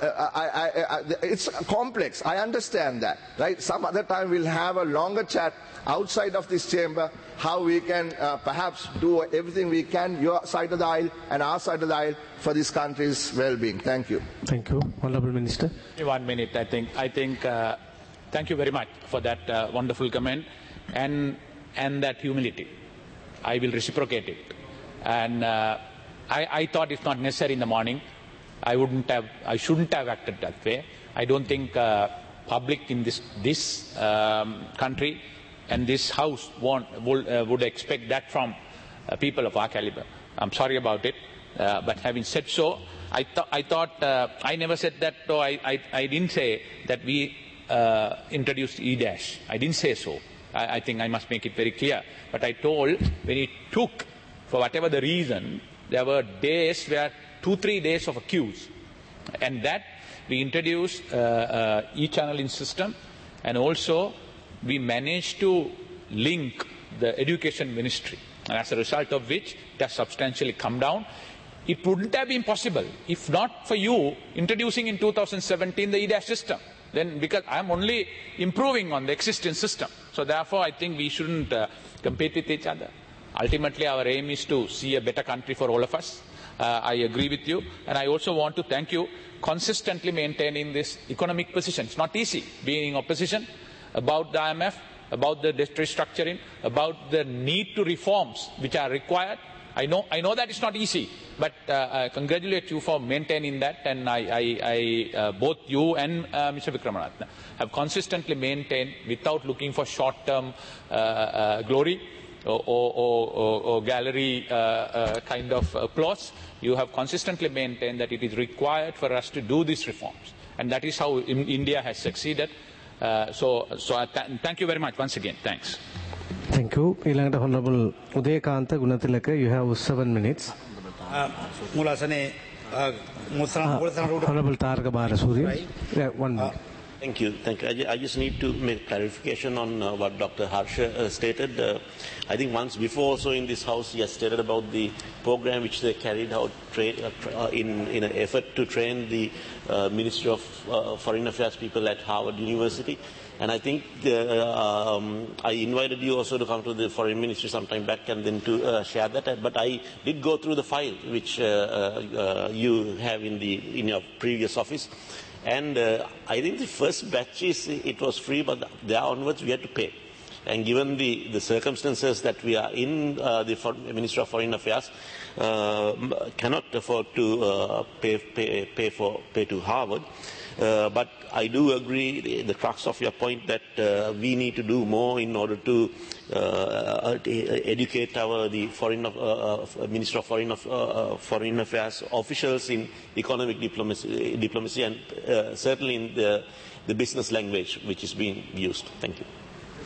it's complex. I understand that. Right? Some other time we'll have a longer chat outside of this chamber, how we can perhaps do everything we can, your side of the aisle and our side of the aisle, for this country's well-being. Thank you. Thank you. Honorable Minister. 1 minute, I think thank you very much for that wonderful comment and that humility. I will reciprocate it. And I thought it's not necessary in the morning. I shouldn't have acted that way. I don't think public in this country and this house would expect that from people of our caliber. I'm sorry about it, but having said so, I thought I never said that, or I didn't say that we introduced E-dash. I didn't say so. I think I must make it very clear. But I told when it took, for whatever the reason, there were days where 2-3 days of a queues, and that we introduced e-channeling system, and also we managed to link the education ministry, and as a result of which it has substantially come down. It wouldn't have been possible if not for you introducing in 2017 the E-dash system. Then, because I'm only improving on the existing system. So therefore I think we shouldn't compete with each other. Ultimately our aim is to see a better country for all of us. I agree with you, and I also want to thank you consistently maintaining this economic position. It's not easy being in opposition about the IMF, about the debt restructuring, about the need to reforms which are required. I know that it's not easy, but I congratulate you for maintaining that, and both you and Mr. Wickramaratne have consistently maintained, without looking for short-term glory or gallery kind of applause. You have consistently maintained that it is required for us to do these reforms, and that is how India has succeeded. So thank you very much once again. Thanks. Thank you. Ilangata Honorable Udayakanta Gunatilaka, you have 7 minutes. Honorable Targa Barasuri, 1 minute. Thank you. I just need to make clarification on what Dr. Harsha stated. I think once before also in this house he has stated about the program which they carried out in an effort to train the Ministry of Foreign Affairs people at Harvard University. And I think I invited you also to come to the Foreign Ministry sometime back and then to share that. But I did go through the file which you have in your previous office. And I think the first batch it was free, but there onwards we had to pay. And given the circumstances that we are in, the Ministry of Foreign Affairs cannot afford to pay to Harvard. But I do agree the crux of your point that we need to do more in order to educate the Ministry of Foreign Affairs officials in economic diplomacy and certainly in the business language which is being used. Thank you.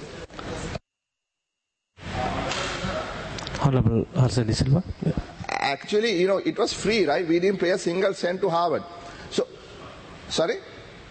Honorable Harsha De Silva. Actually, it was free, right? We didn't pay a single cent to Harvard. So, sorry?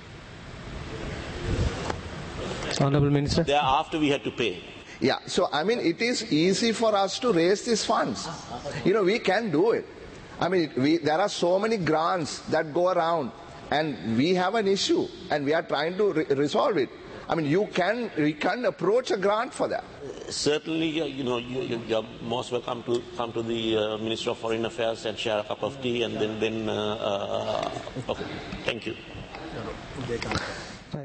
Honorable Minister. Thereafter we had to pay. Yeah, so I mean, it is easy for us to raise these funds. We can do it. I mean, there are so many grants that go around, and we have an issue, and we are trying to resolve it. I mean, we can approach a grant for that. Certainly, you're most welcome to come to the Ministry of Foreign Affairs and share a cup of tea, and then okay. Thank you.